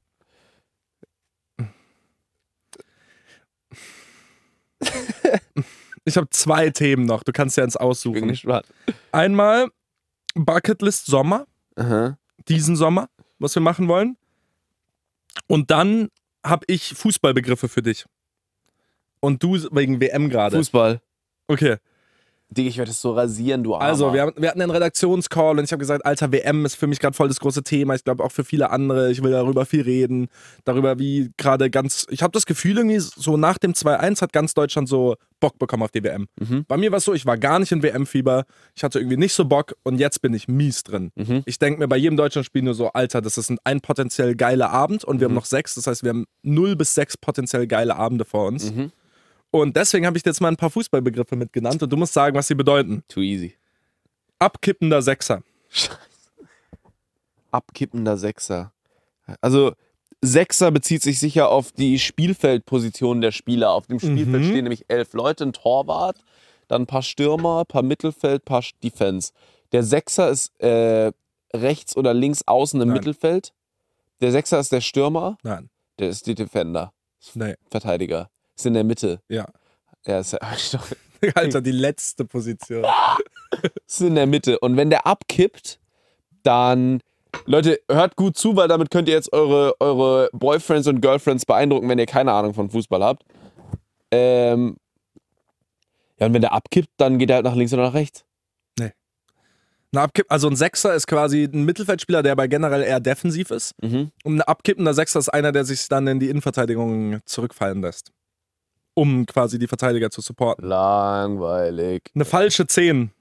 Ich habe zwei Themen noch, du kannst ja eins Ich bin aussuchen. gespannt. Einmal Bucketlist Sommer, Aha. diesen Sommer, was wir machen wollen. Und dann habe ich Fußballbegriffe für dich. Und du wegen W M gerade. Fußball. Okay. Digga, ich werde das so rasieren, du Armer. Also, wir, haben, wir hatten einen Redaktionscall und ich habe gesagt, Alter, W M ist für mich gerade voll das große Thema. Ich glaube auch für viele andere. Ich will darüber viel reden. Darüber, wie gerade ganz. Ich habe das Gefühl, irgendwie so nach dem zwei eins hat ganz Deutschland so Bock bekommen auf die W M. Mhm. Bei mir war es so, ich war gar nicht in W M-Fieber. Ich hatte irgendwie nicht so Bock und jetzt bin ich mies drin. Mhm. Ich denke mir bei jedem Deutschlandspiel nur so, Alter, das ist ein, ein potenziell geiler Abend und wir Mhm. haben noch sechs. Das heißt, wir haben null bis sechs potenziell geile Abende vor uns. Mhm. Und deswegen habe ich dir jetzt mal ein paar Fußballbegriffe mitgenannt und du musst sagen, was sie bedeuten. Too easy. Abkippender Sechser. Scheiße. Abkippender Sechser. Also, Sechser bezieht sich sicher auf die Spielfeldposition der Spieler. Auf dem Spielfeld Mhm. stehen nämlich elf Leute, ein Torwart, dann ein paar Stürmer, ein paar Mittelfeld, ein paar Defense. Der Sechser ist äh, rechts oder links außen im Nein. Mittelfeld. Der Sechser ist der Stürmer, Nein. der ist die Defender, Nee. Verteidiger. Ist in der Mitte. Ja. Ja, ist, hab ich doch- Alter, die letzte Position. ist in der Mitte. Und wenn der abkippt, dann, Leute, hört gut zu, weil damit könnt ihr jetzt eure, eure Boyfriends und Girlfriends beeindrucken, wenn ihr keine Ahnung von Fußball habt. Ähm, ja, und wenn der abkippt, dann geht er halt nach links oder nach rechts. Ein Abkipp, also ein Sechser ist quasi ein Mittelfeldspieler, der aber generell eher defensiv ist. Mhm. Und ein abkippender Sechser ist einer, der sich dann in die Innenverteidigung zurückfallen lässt. Um quasi die Verteidiger zu supporten. Langweilig. Eine falsche Zehn.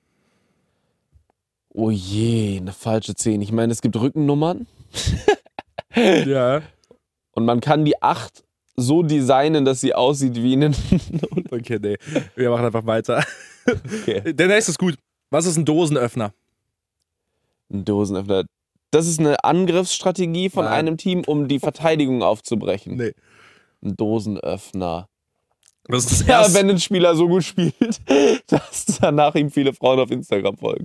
Oh je, eine falsche zehn. Ich meine, es gibt Rückennummern Ja. und man kann die acht so designen, dass sie aussieht wie eine. Okay, nee. Wir machen einfach weiter. Okay. Der nächste ist gut. Was ist ein Dosenöffner? Ein Dosenöffner. Das ist eine Angriffsstrategie von Nein. einem Team, um die Verteidigung aufzubrechen. Nee. Ein Dosenöffner. Das ist das Ja, erste. wenn ein Spieler so gut spielt, dass danach ihm viele Frauen auf Instagram folgen.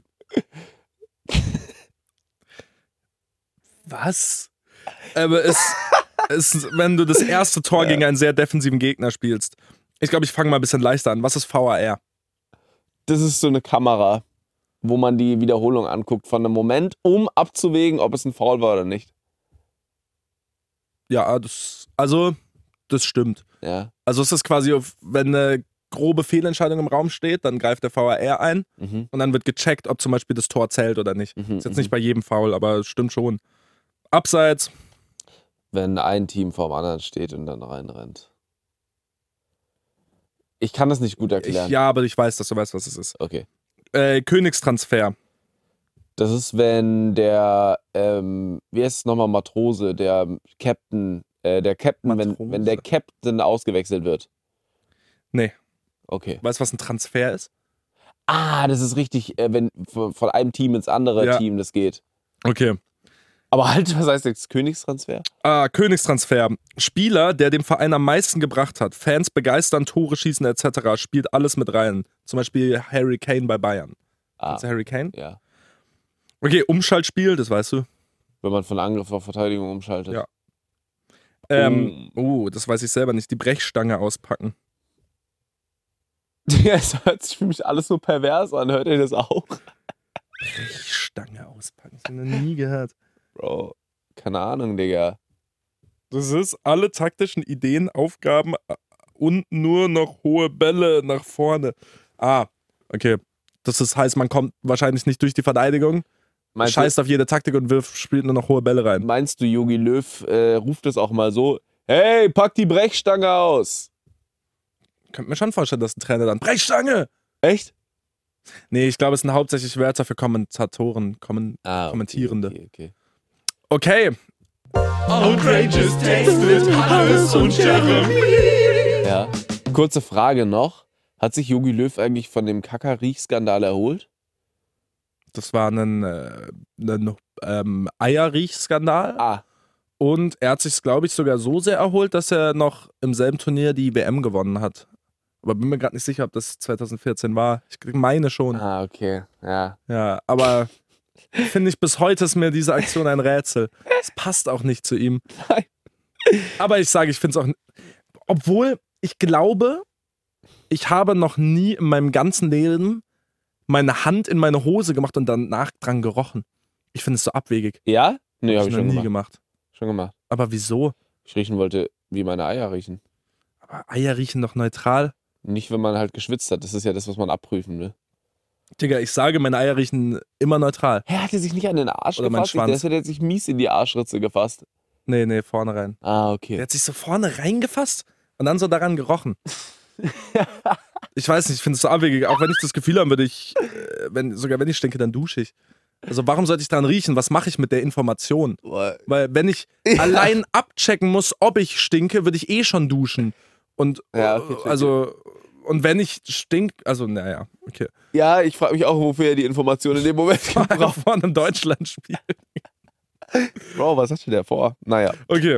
Was? Aber es ist, wenn du das erste Tor Ja. gegen einen sehr defensiven Gegner spielst. Ich glaube, ich fange mal ein bisschen leichter an. Was ist V A R? Das ist so eine Kamera, wo man die Wiederholung anguckt von einem Moment, um abzuwägen, ob es ein Foul war oder nicht. Ja, das, also, das stimmt. Ja. Also es ist quasi, auf- wenn eine grobe Fehlentscheidung im Raum steht, dann greift der V A R ein Mhm. und dann wird gecheckt, ob zum Beispiel das Tor zählt oder nicht. Mhm, Ist jetzt mhm. nicht bei jedem Foul, aber es stimmt schon. Abseits, Wenn ein Team vorm anderen steht und dann reinrennt. Ich kann das nicht gut erklären. ich, ja, aber ich weiß, dass du weißt, was es ist. Okay. Äh, Königstransfer. Das ist, wenn der, ähm, wie heißt es nochmal, Matrose, der Captain, äh, der Captain, wenn, Matrose? wenn der Captain ausgewechselt wird. Nee. Okay. Weißt du, was ein Transfer ist? Ah, das ist richtig, äh, wenn von von einem Team ins andere Ja. Team das geht. Okay. Aber halt, was heißt jetzt Königstransfer? Ah, Königstransfer. Spieler, der dem Verein am meisten gebracht hat. Fans begeistern, Tore schießen et cetera. Spielt alles mit rein. Zum Beispiel Harry Kane bei Bayern. Ah, Kennst du Harry Kane? ja. Okay, Umschaltspiel, das weißt du. Wenn man von Angriff auf Verteidigung umschaltet. Ja. Ähm, oh, das weiß ich selber nicht. Die Brechstange auspacken. Ja, es hört sich für mich alles so pervers an. Hört ihr das auch? Brechstange auspacken. Das habe ich noch nie gehört. Bro, keine Ahnung, Digga. Das ist alle taktischen Ideen, Aufgaben äh, und nur noch hohe Bälle nach vorne. Ah, okay. Das ist, heißt, man kommt wahrscheinlich nicht durch die Verteidigung, Meinst scheißt auf jede Taktik und wirft, spielt nur noch hohe Bälle du, rein. meinst du, Jogi Löw äh, ruft es auch mal so: Hey, pack die Brechstange aus! Könnte mir schon vorstellen, dass ein Trainer dann Brechstange! Echt? Nee, ich glaube, es sind hauptsächlich Wörter für Kommentatoren, Kommen Ah, okay, Kommentierende. Okay, okay. Okay. Outrageous Takes mit Hannes und Jeremy. Ja. Kurze Frage noch. Hat sich Jogi Löw eigentlich von dem Kaka-Riech-Skandal erholt? Das war ein, äh, ein ähm, Eierriech-Skandal Ah, Und er hat sich, glaube ich, sogar so sehr erholt, dass er noch im selben Turnier die W M gewonnen hat. Aber bin mir gerade nicht sicher, ob das zwanzig vierzehn war. Ich meine schon. Ah, okay. Ja. Ja, aber finde ich, bis heute ist mir diese Aktion ein Rätsel. Es passt auch nicht zu ihm. Nein. Aber ich sage, ich finde es auch. Obwohl, ich glaube, ich habe noch nie in meinem ganzen Leben meine Hand in meine Hose gemacht und danach dran gerochen. Ich finde es so abwegig. Ja? Nee, Hab hab ich noch schon nie gemacht. gemacht. Schon gemacht. Aber wieso? Ich riechen wollte, wie meine Eier riechen. Aber Eier riechen doch neutral. Nicht, wenn man halt geschwitzt hat. Das ist ja das, was man abprüfen will. Digga, ich sage, meine Eier riechen immer neutral. Hä, hat er sich nicht an den Arsch Oder mein gefasst? Schwanz. Der hat sich mies in die Arschritze gefasst. Nee, nee, vorne rein. Ah, Der okay. hat sich so vorne reingefasst und dann so daran gerochen. Ich weiß nicht, ich finde es so abwegig. Auch wenn ich das Gefühl haben würde, ich, äh, wenn, sogar wenn ich stinke, dann dusche ich. Also warum sollte ich daran riechen? Was mache ich mit der Information? Boah. Weil wenn ich Ja. allein abchecken muss, ob ich stinke, würde ich eh schon duschen. Und Ja, äh, okay, check. also und wenn ich stink, also naja, okay. Ja, ich frage mich auch, wofür er die Information in dem Moment Einfach gebraucht. vor einem Deutschlandspiel. Bro, was hast du da vor? Naja. Okay.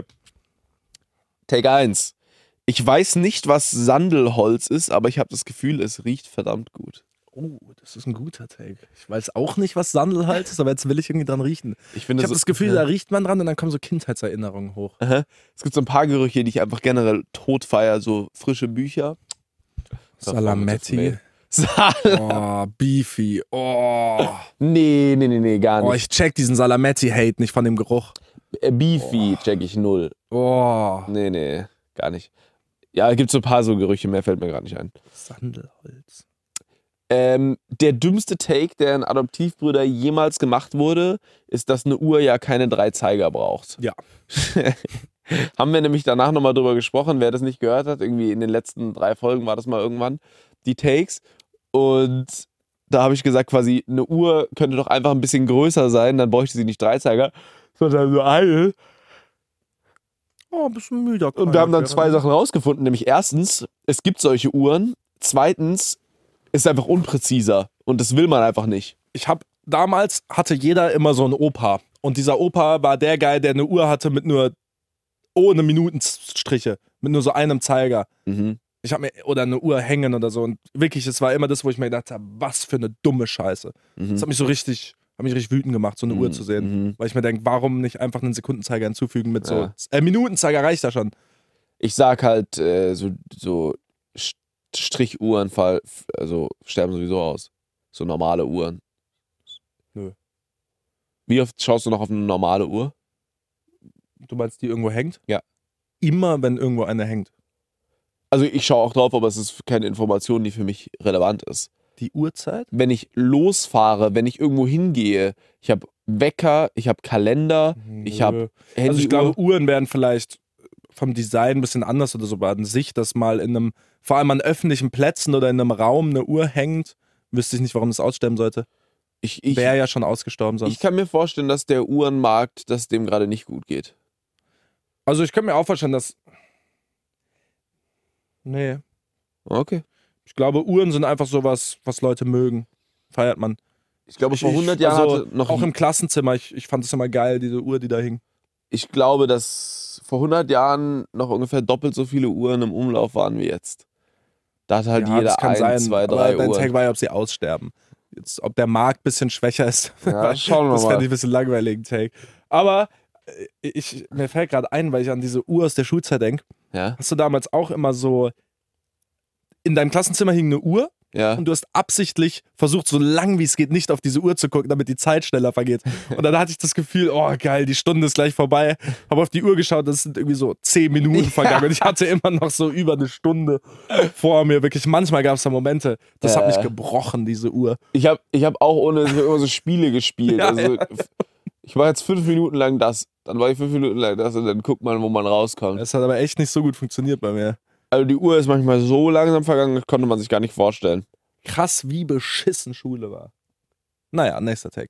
Take eins. Ich weiß nicht, was Sandelholz ist, aber ich habe das Gefühl, es riecht verdammt gut. Oh, das ist ein guter Take. Ich weiß auch nicht, was Sandelholz ist, aber jetzt will ich irgendwie dran riechen. Ich finde Ich habe so- das Gefühl, ja. da riecht man dran und dann kommen so Kindheitserinnerungen hoch. Aha. Es gibt so ein paar Gerüche, die ich einfach generell tot feier, so frische Bücher. Salametti. Sal Oh, Beefy. Oh. nee, nee, nee, nee, gar Oh, nicht. ich check diesen Salametti-Hate nicht von dem Geruch. Äh, Beefy check ich null. Oh. Nee, nee, gar nicht. Ja, es gibt so ein paar so Gerüche, mehr fällt mir gerade nicht ein. Sandelholz. Ähm, der dümmste Take, der in Adoptivbrüder jemals gemacht wurde, ist, dass eine Uhr ja keine drei Zeiger braucht. Ja. Haben wir nämlich danach nochmal drüber gesprochen, wer das nicht gehört hat, irgendwie in den letzten drei Folgen war das mal irgendwann, die Takes. Und da habe ich gesagt, quasi, eine Uhr könnte doch einfach ein bisschen größer sein, dann bräuchte sie nicht drei Zeiger, sondern nur eine. Oh, ein bisschen müde. Und wir haben dann zwei Sachen rausgefunden, nämlich erstens, es gibt solche Uhren. Zweitens, ist einfach unpräziser und das will man einfach nicht. Ich habe damals hatte jeder immer so einen Opa und dieser Opa war der Guy, der eine Uhr hatte mit nur ohne Minutenstriche, mit nur so einem Zeiger. Mhm. Ich habe mir oder eine Uhr hängen oder so und wirklich, es war immer das, wo ich mir gedacht habe, was für eine dumme Scheiße. Mhm. Das hat mich so richtig, hat mich richtig wütend gemacht, so eine Uhr zu sehen, Mhm. weil ich mir denke, warum nicht einfach einen Sekundenzeiger hinzufügen mit so Ja. äh, Minutenzeiger reicht da schon. Ich sag halt, äh, so, so Sch- Strichuhren fall, also sterben sowieso aus. So normale Uhren. Nö. Wie oft schaust du noch auf eine normale Uhr? Du meinst, die irgendwo hängt? Ja. Immer, wenn irgendwo eine hängt. Also ich schaue auch drauf, aber es ist keine Information, die für mich relevant ist. Die Uhrzeit? Wenn ich losfahre, wenn ich irgendwo hingehe, ich habe Wecker, ich habe Kalender, ich habe Handy. Also ich glaube, Uhren werden vielleicht vom Design ein bisschen anders oder so, aber an sich, dass mal in einem, vor allem an öffentlichen Plätzen oder in einem Raum eine Uhr hängt, wüsste ich nicht, warum das aussterben sollte. ich, ich, Wäre ja schon ausgestorben sonst. ich kann mir vorstellen, dass der Uhrenmarkt, dass dem gerade nicht gut geht. also ich kann mir auch vorstellen, dass... Nee. Okay. Ich glaube, Uhren sind einfach sowas, was Leute mögen. Feiert man. Ich glaube, vor Ich- hundert Jahren also hatte noch Auch im Klassenzimmer, ich, ich fand es immer geil, diese Uhr, die da hing. ich glaube, dass vor hundert Jahren noch ungefähr doppelt so viele Uhren im Umlauf waren wie jetzt. Da hat halt Ja, jeder das kann ein, sein, zwei, aber drei dein Uhren. Tag war ja, ob sie aussterben. Jetzt, ob der Markt ein bisschen schwächer ist, Ja, schauen wir das mal. fände ich ein bisschen langweiligen Take. Aber äh, ich, mir fällt gerade ein, weil ich an diese Uhr aus der Schulzeit denke. Ja, Hast du damals auch immer so, in deinem Klassenzimmer hing eine Uhr ja. und du hast absichtlich versucht, so lang wie es geht, nicht auf diese Uhr zu gucken, damit die Zeit schneller vergeht. Und dann hatte ich das Gefühl, oh geil, die Stunde ist gleich vorbei. Habe auf die Uhr geschaut, das sind irgendwie so zehn Minuten vergangen und ich hatte immer noch so über eine Stunde vor mir. Wirklich, manchmal gab es da Momente, das hat Äh. mich gebrochen, diese Uhr. Ich habe ich hab auch ohne immer so Spiele gespielt. Ja, also, ich war jetzt fünf Minuten lang das, dann war ich fünf Minuten lang das und dann guckt man, wo man rauskommt. Es hat aber echt nicht so gut funktioniert bei mir. Also die Uhr ist manchmal so langsam vergangen, das konnte man sich gar nicht vorstellen. Krass, wie beschissen Schule war. Naja, nächster Tag.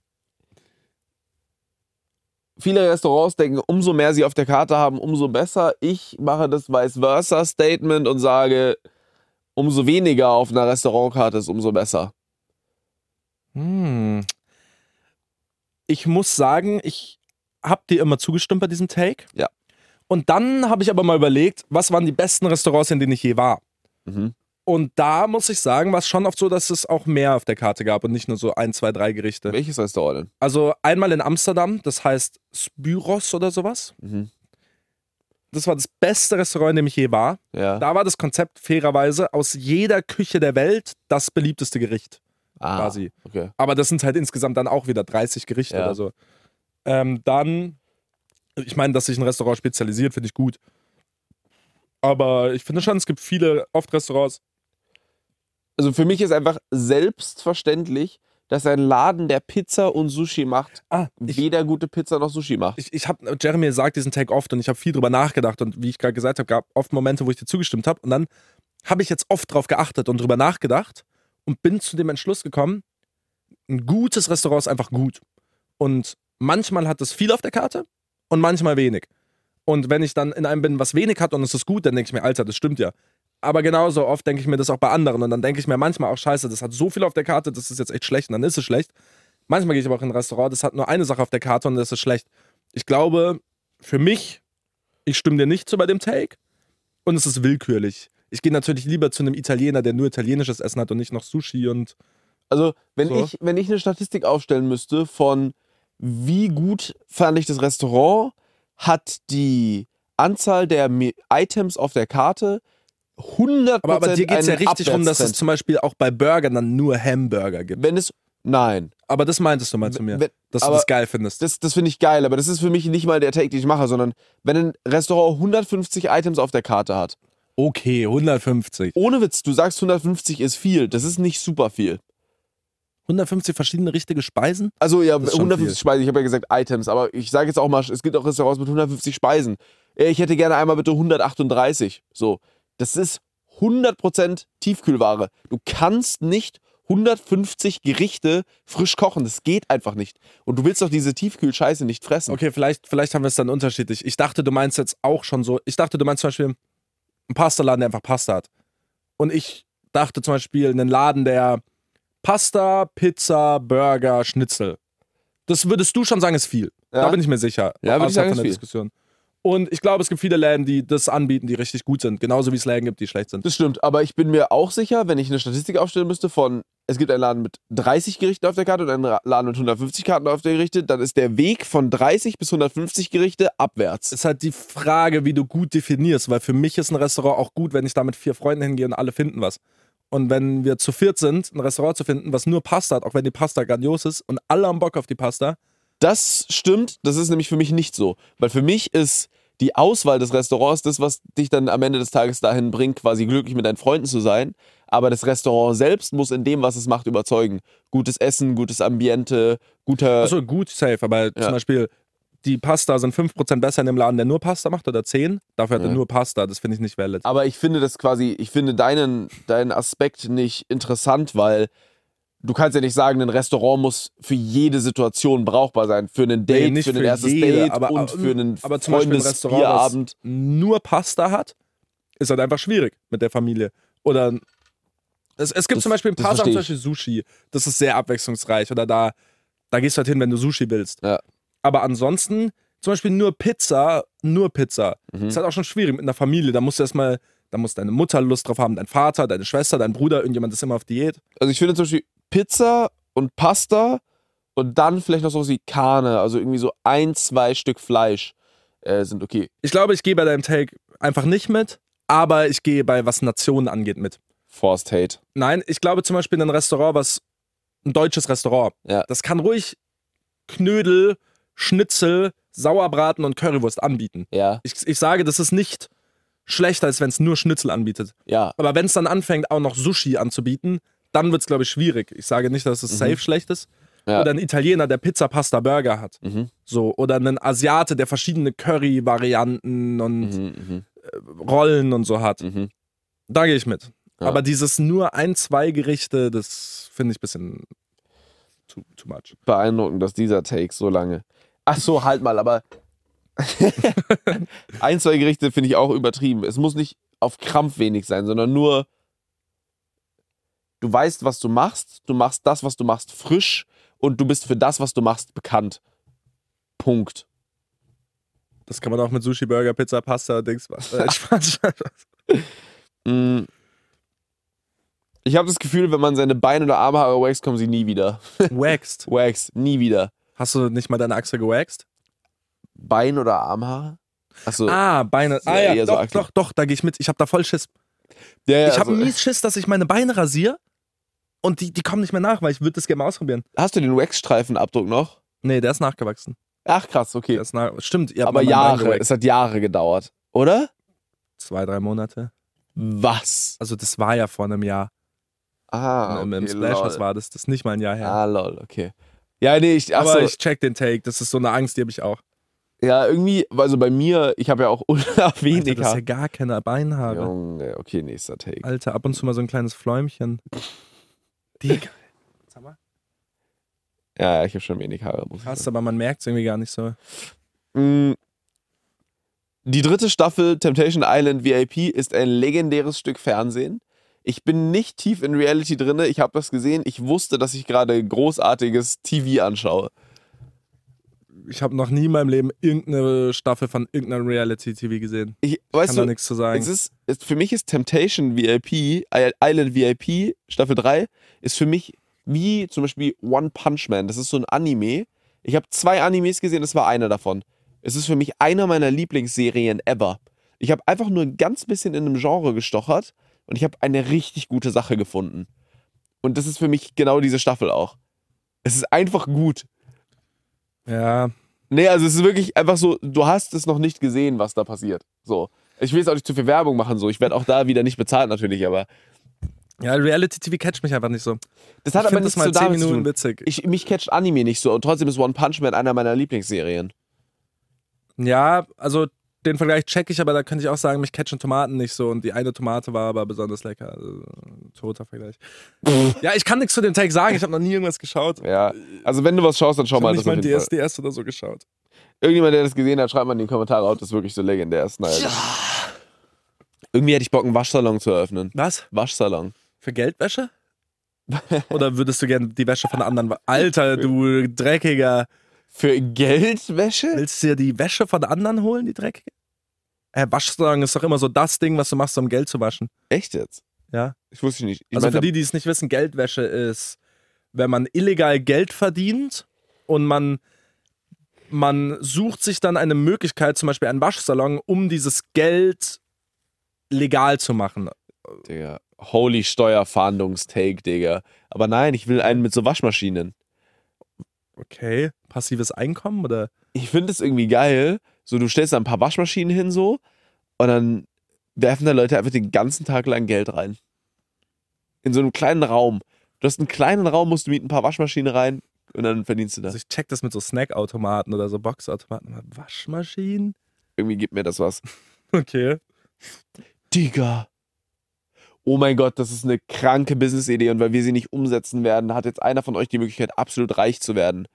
Viele Restaurants denken, umso mehr sie auf der Karte haben, umso besser. Ich mache das vice versa Statement und sage, umso weniger auf einer Restaurantkarte ist, umso besser. Hm. Ich muss sagen, ich hab dir immer zugestimmt bei diesem Take. Ja. Und dann habe ich aber mal überlegt, was waren die besten Restaurants, in denen ich je war. Mhm. Und da muss ich sagen, war es schon oft so, dass es auch mehr auf der Karte gab und nicht nur so ein, zwei, drei Gerichte. Welches Restaurant denn? Also einmal in Amsterdam, das heißt Spyros oder sowas. Mhm. Das war das beste Restaurant, in dem ich je war. Ja. Da war das Konzept fairerweise aus jeder Küche der Welt das beliebteste Gericht. Ah, quasi. okay. Aber das sind halt insgesamt dann auch wieder dreißig Gerichte Ja. oder so. Ähm, dann, ich meine, dass sich ein Restaurant spezialisiert, finde ich gut. Aber ich finde schon, es gibt viele, oft Restaurants. Also für mich ist einfach selbstverständlich, dass ein Laden, der Pizza und Sushi macht, Ah, ich, weder gute Pizza noch Sushi macht. ich, ich habe, Jeremy sagt diesen Take oft und ich habe viel drüber nachgedacht und wie ich gerade gesagt habe, gab oft Momente, wo ich dir zugestimmt habe und dann habe ich jetzt oft drauf geachtet und drüber nachgedacht und bin zu dem Entschluss gekommen, ein gutes Restaurant ist einfach gut. Und manchmal hat es viel auf der Karte und manchmal wenig. Und wenn ich dann in einem bin, was wenig hat und es ist gut, dann denke ich mir, Alter, das stimmt ja. Aber genauso oft denke ich mir das auch bei anderen und dann denke ich mir manchmal auch, scheiße, das hat so viel auf der Karte, das ist jetzt echt schlecht und dann ist es schlecht. Manchmal gehe ich aber auch in ein Restaurant, das hat nur eine Sache auf der Karte und das ist schlecht. Ich glaube, für mich, ich stimme dir nicht zu bei dem Take und es ist willkürlich. Ich gehe natürlich lieber zu einem Italiener, der nur italienisches Essen hat und nicht noch Sushi und... Also wenn, So. ich, wenn ich eine Statistik aufstellen müsste von wie gut fand ich das Restaurant, hat die Anzahl der Mi- Items auf der Karte hundert Prozent Aber, aber dir geht es ja einen richtig rum, dass es Abwärtstrend. zum Beispiel auch bei Burgern dann nur Hamburger gibt. Wenn es, nein, Aber das meintest du mal zu mir, wenn- dass du aber das geil findest. das, das finde ich geil, aber das ist für mich nicht mal der Take, den ich mache, sondern wenn ein Restaurant hundertfünfzig Items auf der Karte hat, Okay, hundertfünfzig. ohne Witz, du sagst hundertfünfzig ist viel, das ist nicht super viel. hundertfünfzig verschiedene richtige Speisen? Also ja, Das ist schon hundertfünfzig viel. Speisen, ich habe ja gesagt Items, aber ich sage jetzt auch mal, es gibt auch Restaurants mit hundertfünfzig Speisen. Äh, Ich hätte gerne einmal bitte hundertachtunddreißig. So, das ist hundert Prozent Tiefkühlware. Du kannst nicht hundertfünfzig Gerichte frisch kochen, das geht einfach nicht. Und du willst doch diese Tiefkühlscheiße nicht fressen. Okay, vielleicht, vielleicht haben wir es dann unterschiedlich. Ich dachte, du meinst jetzt auch schon so, ich dachte, du meinst zum Beispiel einen Pastaladen, der einfach Pasta hat. Und ich dachte zum Beispiel einen Laden, der Pasta, Pizza, Burger, Schnitzel. Das würdest du schon sagen, ist viel. Ja. Da bin ich mir sicher. Ja, würde ich außerhalb sagen, von ist der viel. Diskussion. Und ich glaube, es gibt viele Läden, die das anbieten, die richtig gut sind. Genauso wie es Läden gibt, die schlecht sind. Das stimmt, aber ich bin mir auch sicher, wenn ich eine Statistik aufstellen müsste von, es gibt einen Laden mit dreißig Gerichten auf der Karte und einen Ra- Laden mit hundertfünfzig Karten auf der Gerichte, dann ist der Weg von dreißig bis hundertfünfzig Gerichte abwärts. Ist halt die Frage, wie du gut definierst, weil für mich ist ein Restaurant auch gut, wenn ich da mit vier Freunden hingehe und alle finden was. Und wenn wir zu viert sind, ein Restaurant zu finden, was nur Pasta hat, auch wenn die Pasta grandios ist und alle haben Bock auf die Pasta, Das stimmt, das ist nämlich für mich nicht so. Weil für mich ist die Auswahl des Restaurants das, was dich dann am Ende des Tages dahin bringt, quasi glücklich mit deinen Freunden zu sein. Aber das Restaurant selbst muss in dem, was es macht, überzeugen. Gutes Essen, gutes Ambiente, guter... achso, gut, safe, aber Ja. zum Beispiel die Pasta sind fünf Prozent besser in dem Laden, der nur Pasta macht oder zehn, dafür hat er Ja. nur Pasta, das finde ich nicht valid. Aber ich finde das quasi, ich finde deinen, deinen Aspekt nicht interessant, weil du kannst ja nicht sagen, ein Restaurant muss für jede Situation brauchbar sein. Für einen Date, Nee, nicht für ein für erstes jede, Date aber- und für einen aber zum Beispiel ein Restaurant, was Freundesbierabend. nur Pasta hat, ist halt einfach schwierig mit der Familie. Oder es, es gibt Das- zum Beispiel ein das paar Sachen, zum verstehe Beispiel Sushi, das ist sehr abwechslungsreich oder da, da gehst du halt hin, wenn du Sushi willst. Ja. Aber ansonsten, zum Beispiel nur Pizza, nur Pizza, Mhm. ist halt auch schon schwierig mit einer Familie. Da musst du erstmal, da muss deine Mutter Lust drauf haben, dein Vater, deine Schwester, dein Bruder, irgendjemand ist immer auf Diät. Also ich finde zum Beispiel Pizza und Pasta und dann vielleicht noch sowas wie Carne, also irgendwie so ein, zwei Stück Fleisch äh, sind okay. Ich glaube, ich gehe bei deinem Take einfach nicht mit, aber ich gehe bei was Nationen angeht mit. Forced Hate. Nein, ich glaube zum Beispiel ein Restaurant, was ein deutsches Restaurant, Ja. das kann ruhig Knödel, Schnitzel, Sauerbraten und Currywurst anbieten. Ja, Ich, ich sage, das ist nicht schlechter, als wenn es nur Schnitzel anbietet. ja. Aber wenn es dann anfängt, auch noch Sushi anzubieten, dann wird es, glaube ich, schwierig. Ich sage nicht, dass es safe schlecht ist. Ja. Oder ein Italiener, der Pizza, Pasta, Burger hat. Mhm. So. Oder ein Asiate, der verschiedene Curry-Varianten und Mhm, mhm, Rollen und so hat. mhm. Da gehe ich mit. Ja. Aber dieses nur ein, zwei Gerichte, das finde ich ein bisschen too, too much. Beeindruckend, dass dieser Take so lange. Ach so, halt mal, aber ein, zwei Gerichte finde ich auch übertrieben. Es muss nicht auf Krampf wenig sein, sondern nur du weißt, was du machst, du machst das, was du machst, frisch und du bist für das, was du machst, bekannt. Punkt. Das kann man auch mit Sushi, Burger, Pizza, Pasta, Dings machen. Äh, Spaß, Spaß. Mm. Ich habe das Gefühl, wenn man seine Beine oder Armhaare waxt, kommen sie nie wieder. Waxed. Waxt, nie wieder. Hast du nicht mal deine Achse gewaxt? Bein oder Armhaare? Achso. Ah, Beine. Ja, Ah ja, eher so doch, Achseln. doch, doch, da gehe ich mit. Ich habe da voll Schiss. Ja, ja, ich habe also, mies Schiss, dass ich meine Beine rasiere und die, die kommen nicht mehr nach, weil ich würde das gerne mal ausprobieren. Hast du den Wax-Streifenabdruck noch? Nee, der ist nachgewachsen. Ach krass, okay. Der ist nach Stimmt, ihr habt Aber mal mein Bein Jahre, gewaxt. es hat Jahre gedauert, oder? Zwei, drei Monate. Was? Also das war ja vor einem Jahr. Ah, Im, okay, Im Splashhouse lol. war das. Das ist nicht mal ein Jahr her. Ah, lol, okay. Ja, nee, ich, Aber achso, ich check den Take. Das ist so eine Angst, die habe ich auch. ja, irgendwie, also bei mir, ich habe ja auch ultra Alter, wenig das ist ja Haar. gar keine Beinhaare. Junge, okay, nächster Take. Alter, ab und zu mal so ein kleines Fläumchen. Digga. Sag mal. Ja, ja, ich habe schon wenig Haare. Muss ich Krass, sagen. aber man merkt es irgendwie gar nicht so. Mm. Die dritte Staffel Temptation Island V I P ist ein legendäres Stück Fernsehen. Ich bin nicht tief in Reality drin, ich habe das gesehen, ich wusste, dass ich gerade großartiges T V anschaue. Ich habe noch nie in meinem Leben irgendeine Staffel von irgendeiner Reality-T V gesehen. Ich, Ich weißt kann du, da nichts zu sagen. es ist, es, für mich ist Temptation V I P, Island V I P, Staffel drei, ist für mich wie zum Beispiel One Punch Man. Das ist so ein Anime. Ich habe zwei Animes gesehen, das war einer davon. Es ist für mich einer meiner Lieblingsserien ever. Ich habe einfach nur ein ganz bisschen in einem Genre gestochert und ich habe eine richtig gute Sache gefunden. Und das ist für mich genau diese Staffel auch. Es ist einfach gut. Ja, Nee, also es ist wirklich einfach so, du hast es noch nicht gesehen, was da passiert. So. Ich will jetzt auch nicht zu viel Werbung machen, so. Ich werde auch da wieder nicht bezahlt natürlich, aber ja Reality-T V catcht mich einfach nicht so. das hat ich aber finde nichts das mal so zehn damit zu Minuten tun. witzig. Ich, mich catcht Anime nicht so und trotzdem ist One Punch Man einer meiner Lieblingsserien. Ja, also den Vergleich check ich, aber da könnte ich auch sagen, mich catchen Tomaten nicht so und die eine Tomate war aber besonders lecker. Also, toter Vergleich. Ja, ich kann nichts zu dem Take sagen, ich habe noch nie irgendwas geschaut. Ja, also wenn du was schaust, dann schau Ich mal habe das nicht auf mal jeden Fall. D S D S oder so geschaut. Irgendjemand, der das gesehen hat, schreibt mal in die Kommentare, ob das wirklich so legendär ist. Naja. Irgendwie hätte ich Bock, einen Waschsalon zu eröffnen. Was? Waschsalon. Für Geldwäsche? Oder würdest du gerne die Wäsche von anderen... wa- Alter, du Dreckiger. Für Geldwäsche? Willst du dir die Wäsche von anderen holen, die Dreckige? Äh, Waschsalon ist doch immer so das Ding, was du machst, um Geld zu waschen. Echt jetzt? Ja. Ich wusste nicht. Ich Also meinte, für die, die es nicht wissen, Geldwäsche ist, wenn man illegal Geld verdient und man, man sucht sich dann eine Möglichkeit, zum Beispiel einen Waschsalon, um dieses Geld legal zu machen. Digga, holy Steuerfahndungstake, Digga. Aber nein, ich will einen mit so Waschmaschinen. Okay, passives Einkommen oder? Ich finde es irgendwie geil. So, du stellst da ein paar Waschmaschinen hin so und dann werfen da Leute einfach den ganzen Tag lang Geld rein. In so einem kleinen Raum. Du hast einen kleinen Raum, musst du mieten, ein paar Waschmaschinen rein und dann verdienst du das. Also ich check das mit so Snackautomaten oder so Boxautomaten. Aber Waschmaschinen? Irgendwie gibt mir das was. Okay. Digga. Oh mein Gott, das ist eine kranke Business-Idee und weil wir sie nicht umsetzen werden, hat jetzt einer von euch die Möglichkeit, absolut reich zu werden.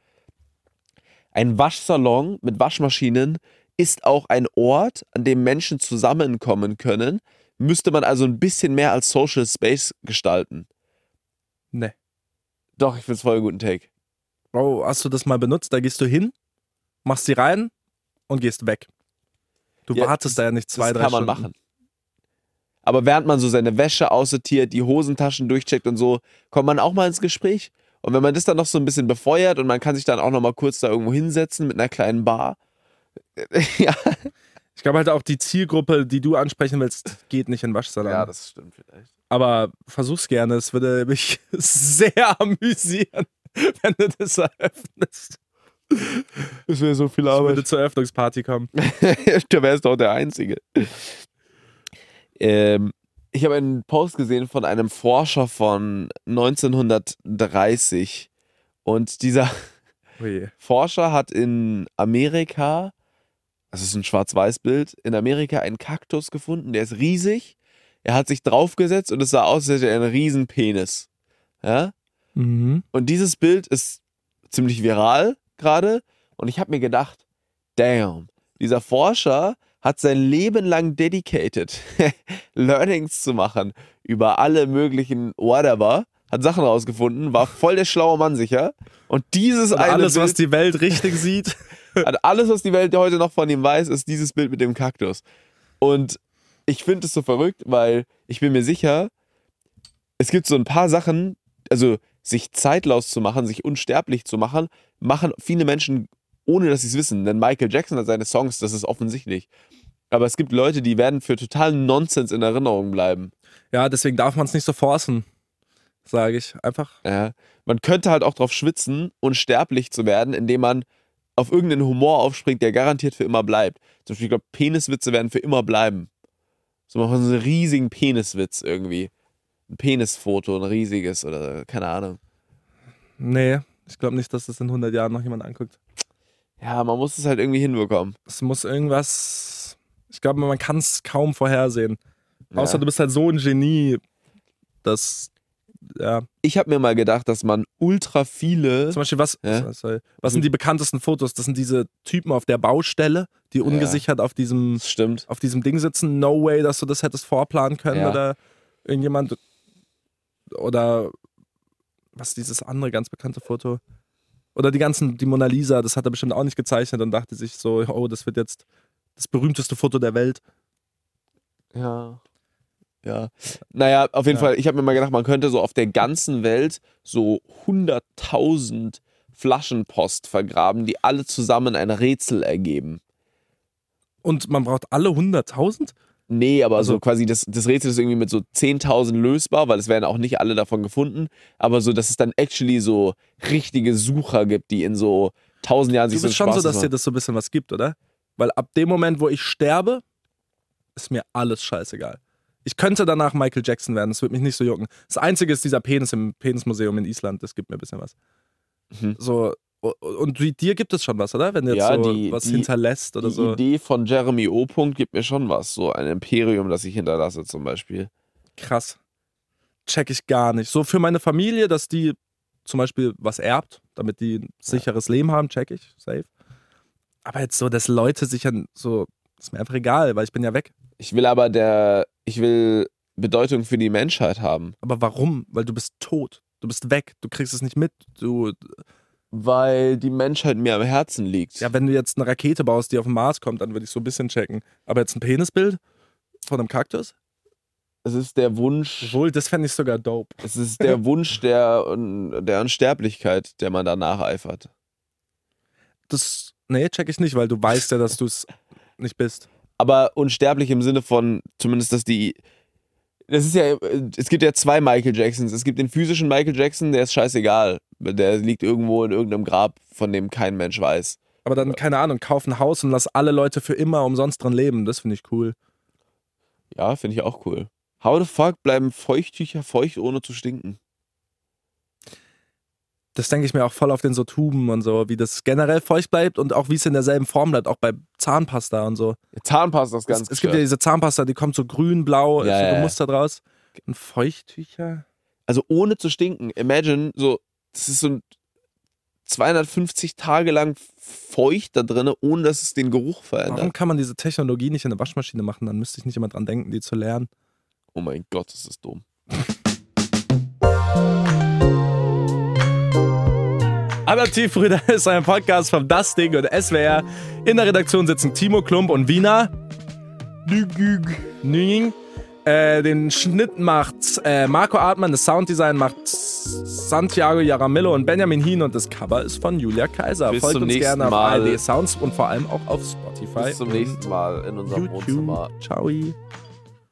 Ein Waschsalon mit Waschmaschinen ist auch ein Ort, an dem Menschen zusammenkommen können. Müsste man also ein bisschen mehr als Social Space gestalten. Ne. Doch, ich find's voll einen guten Take. Bro, hast du das mal benutzt? Da gehst du hin, machst sie rein und gehst weg. Du Ja, wartest da ja nicht zwei, das drei kann man Stunden. machen. Aber während man so seine Wäsche aussortiert, die Hosentaschen durchcheckt und so, kommt man auch mal ins Gespräch. Und wenn man das dann noch so ein bisschen befeuert und man kann sich dann auch noch mal kurz da irgendwo hinsetzen mit einer kleinen Bar. Ja. Ich glaube halt auch, die Zielgruppe, die du ansprechen willst, geht nicht in den Waschsalon. Ja, das stimmt vielleicht. Aber versuch's gerne, es würde mich sehr amüsieren, wenn du das eröffnest. Das wäre so viel Ich würde Arbeit. zur Eröffnungsparty kommen. Du wärst doch der Einzige. Ähm, ich habe einen Post gesehen von einem Forscher von neunzehnhundertdreißig und dieser Ui. Forscher hat in Amerika, das ist ein Schwarz-Weiß-Bild, in Amerika einen Kaktus gefunden, der ist riesig. Er hat sich draufgesetzt und es sah aus, als hätte er einen riesen Penis. Ja? Mhm. Und dieses Bild ist ziemlich viral gerade und ich habe mir gedacht, damn, dieser Forscher hat sein Leben lang dedicated, Learnings zu machen über alle möglichen whatever hat Sachen rausgefunden, war voll der schlaue Mann sicher. Und dieses Und eine alles, Bild, was die Welt richtig sieht. also alles, was die Welt heute noch von ihm weiß, ist dieses Bild mit dem Kaktus. Und ich finde es so verrückt, weil ich bin mir sicher, es gibt so ein paar Sachen, also sich zeitlos zu machen, sich unsterblich zu machen, machen viele Menschen, ohne dass sie es wissen. Denn Michael Jackson hat seine Songs, das ist offensichtlich. Aber es gibt Leute, die werden für totalen Nonsens in Erinnerung bleiben. Ja, deswegen darf man es nicht so forcen, sage ich. Einfach. Ja. Man könnte halt auch drauf schwitzen, unsterblich zu werden, indem man auf irgendeinen Humor aufspringt, der garantiert für immer bleibt. Zum Beispiel, ich glaube, Peniswitze werden für immer bleiben. So machen wir so einen riesigen Peniswitz irgendwie. Ein Penisfoto, ein riesiges oder keine Ahnung. Nee, ich glaube nicht, dass das in hundert Jahren noch jemand anguckt. Ja, man muss es halt irgendwie hinbekommen. Es muss irgendwas. Ich glaube, man kann es kaum vorhersehen. Ja. Außer du bist halt so ein Genie, dass. Ja. Ich habe mir mal gedacht, dass man ultra viele. Zum Beispiel, was, Ja? sorry, was sind die bekanntesten Fotos? Das sind diese Typen auf der Baustelle, die ungesichert auf diesem, Das stimmt. auf diesem Ding sitzen. No way, dass du das hättest vorplanen können Ja. oder irgendjemand. Oder was ist dieses andere ganz bekannte Foto? Oder die ganzen, die Mona Lisa, das hat er bestimmt auch nicht gezeichnet und dachte sich so, oh, das wird jetzt das berühmteste Foto der Welt. Ja. Ja. Naja, auf jeden Ja. Fall, ich habe mir mal gedacht, man könnte so auf der ganzen Welt so hunderttausend Flaschenpost vergraben, die alle zusammen ein Rätsel ergeben. Und man braucht alle hunderttausend? Nee, aber Also- so quasi, das, das Rätsel ist irgendwie mit so zehntausend lösbar, weil es werden auch nicht alle davon gefunden, aber so, dass es dann actually so richtige Sucher gibt, die in so tausend Jahren Du sich so bist schon so, Spaß dass dir machen. das so ein bisschen was gibt, oder? Weil ab dem Moment, wo ich sterbe, ist mir alles scheißegal. Ich könnte danach Michael Jackson werden, das würde mich nicht so jucken. Das Einzige ist dieser Penis im Penismuseum in Island, das gibt mir ein bisschen was. Mhm. So, und dir gibt es schon was, oder? Wenn du jetzt Ja, so die- was die- hinterlässt oder Die so. Idee von Jeremy O. gibt mir schon was, so ein Imperium, das ich hinterlasse zum Beispiel. Krass. Check ich gar nicht. So für meine Familie, dass die zum Beispiel was erbt, damit die ein sicheres Leben haben, check ich, safe. Aber jetzt so, dass Leute sich an so, ist mir einfach egal, weil ich bin ja weg. Ich will aber der, ich will Bedeutung für die Menschheit haben. Aber warum? Weil du bist tot. Du bist weg. Du kriegst es nicht mit. Du, Weil die Menschheit mir am Herzen liegt. ja, wenn du jetzt eine Rakete baust, die auf den Mars kommt, dann würde ich so ein bisschen checken. Aber jetzt ein Penisbild von einem Kaktus? Es ist der Wunsch, Obwohl, das fände ich sogar dope. es ist der Wunsch der, der Unsterblichkeit, der man da nacheifert. Das, nee, check ich nicht, weil du weißt ja, dass du es nicht bist. Aber unsterblich im Sinne von, zumindest, dass die. Das ist ja, es gibt ja zwei Michael Jacksons. Es gibt den physischen Michael Jackson, der ist scheißegal. Der liegt irgendwo in irgendeinem Grab, von dem kein Mensch weiß. Aber dann, keine Ahnung, kauf ein Haus und lass alle Leute für immer umsonst dran leben. Das finde ich cool. Ja, finde ich auch cool. How the fuck bleiben Feuchttücher feucht, ohne zu stinken? Das denke ich mir auch voll auf den so Tuben und so, wie das generell feucht bleibt und auch wie es in derselben Form bleibt, auch bei Zahnpasta und so. Zahnpasta ist ganz Es, es gibt ja diese Zahnpasta, die kommt so grün, blau, Ja, so ja, ja. gemustert raus. Und Feuchttücher? Also ohne zu stinken. Imagine, so, das ist so ein zweihundertfünfzig Tage lang feucht da drin, ohne dass es den Geruch verändert. Warum kann man diese Technologie nicht in eine Waschmaschine machen? Dann müsste ich nicht immer dran denken, die zu lernen. Oh mein Gott, das ist dumm. Adoptivbrüder ist ein Podcast vom Das Ding und S W R. In der Redaktion sitzen Timo Klump und Wiener Nüing. Äh, den Schnitt macht äh, Marco Artmann, das Sounddesign macht Santiago Jaramillo und Benjamin Hien und das Cover ist von Julia Kaiser. Bis Folgt zum uns nächsten gerne auf Mal. A R D Sounds und vor allem auch auf Spotify Bis zum und nächsten Mal in unserem YouTube. Wohnzimmer. Ciao.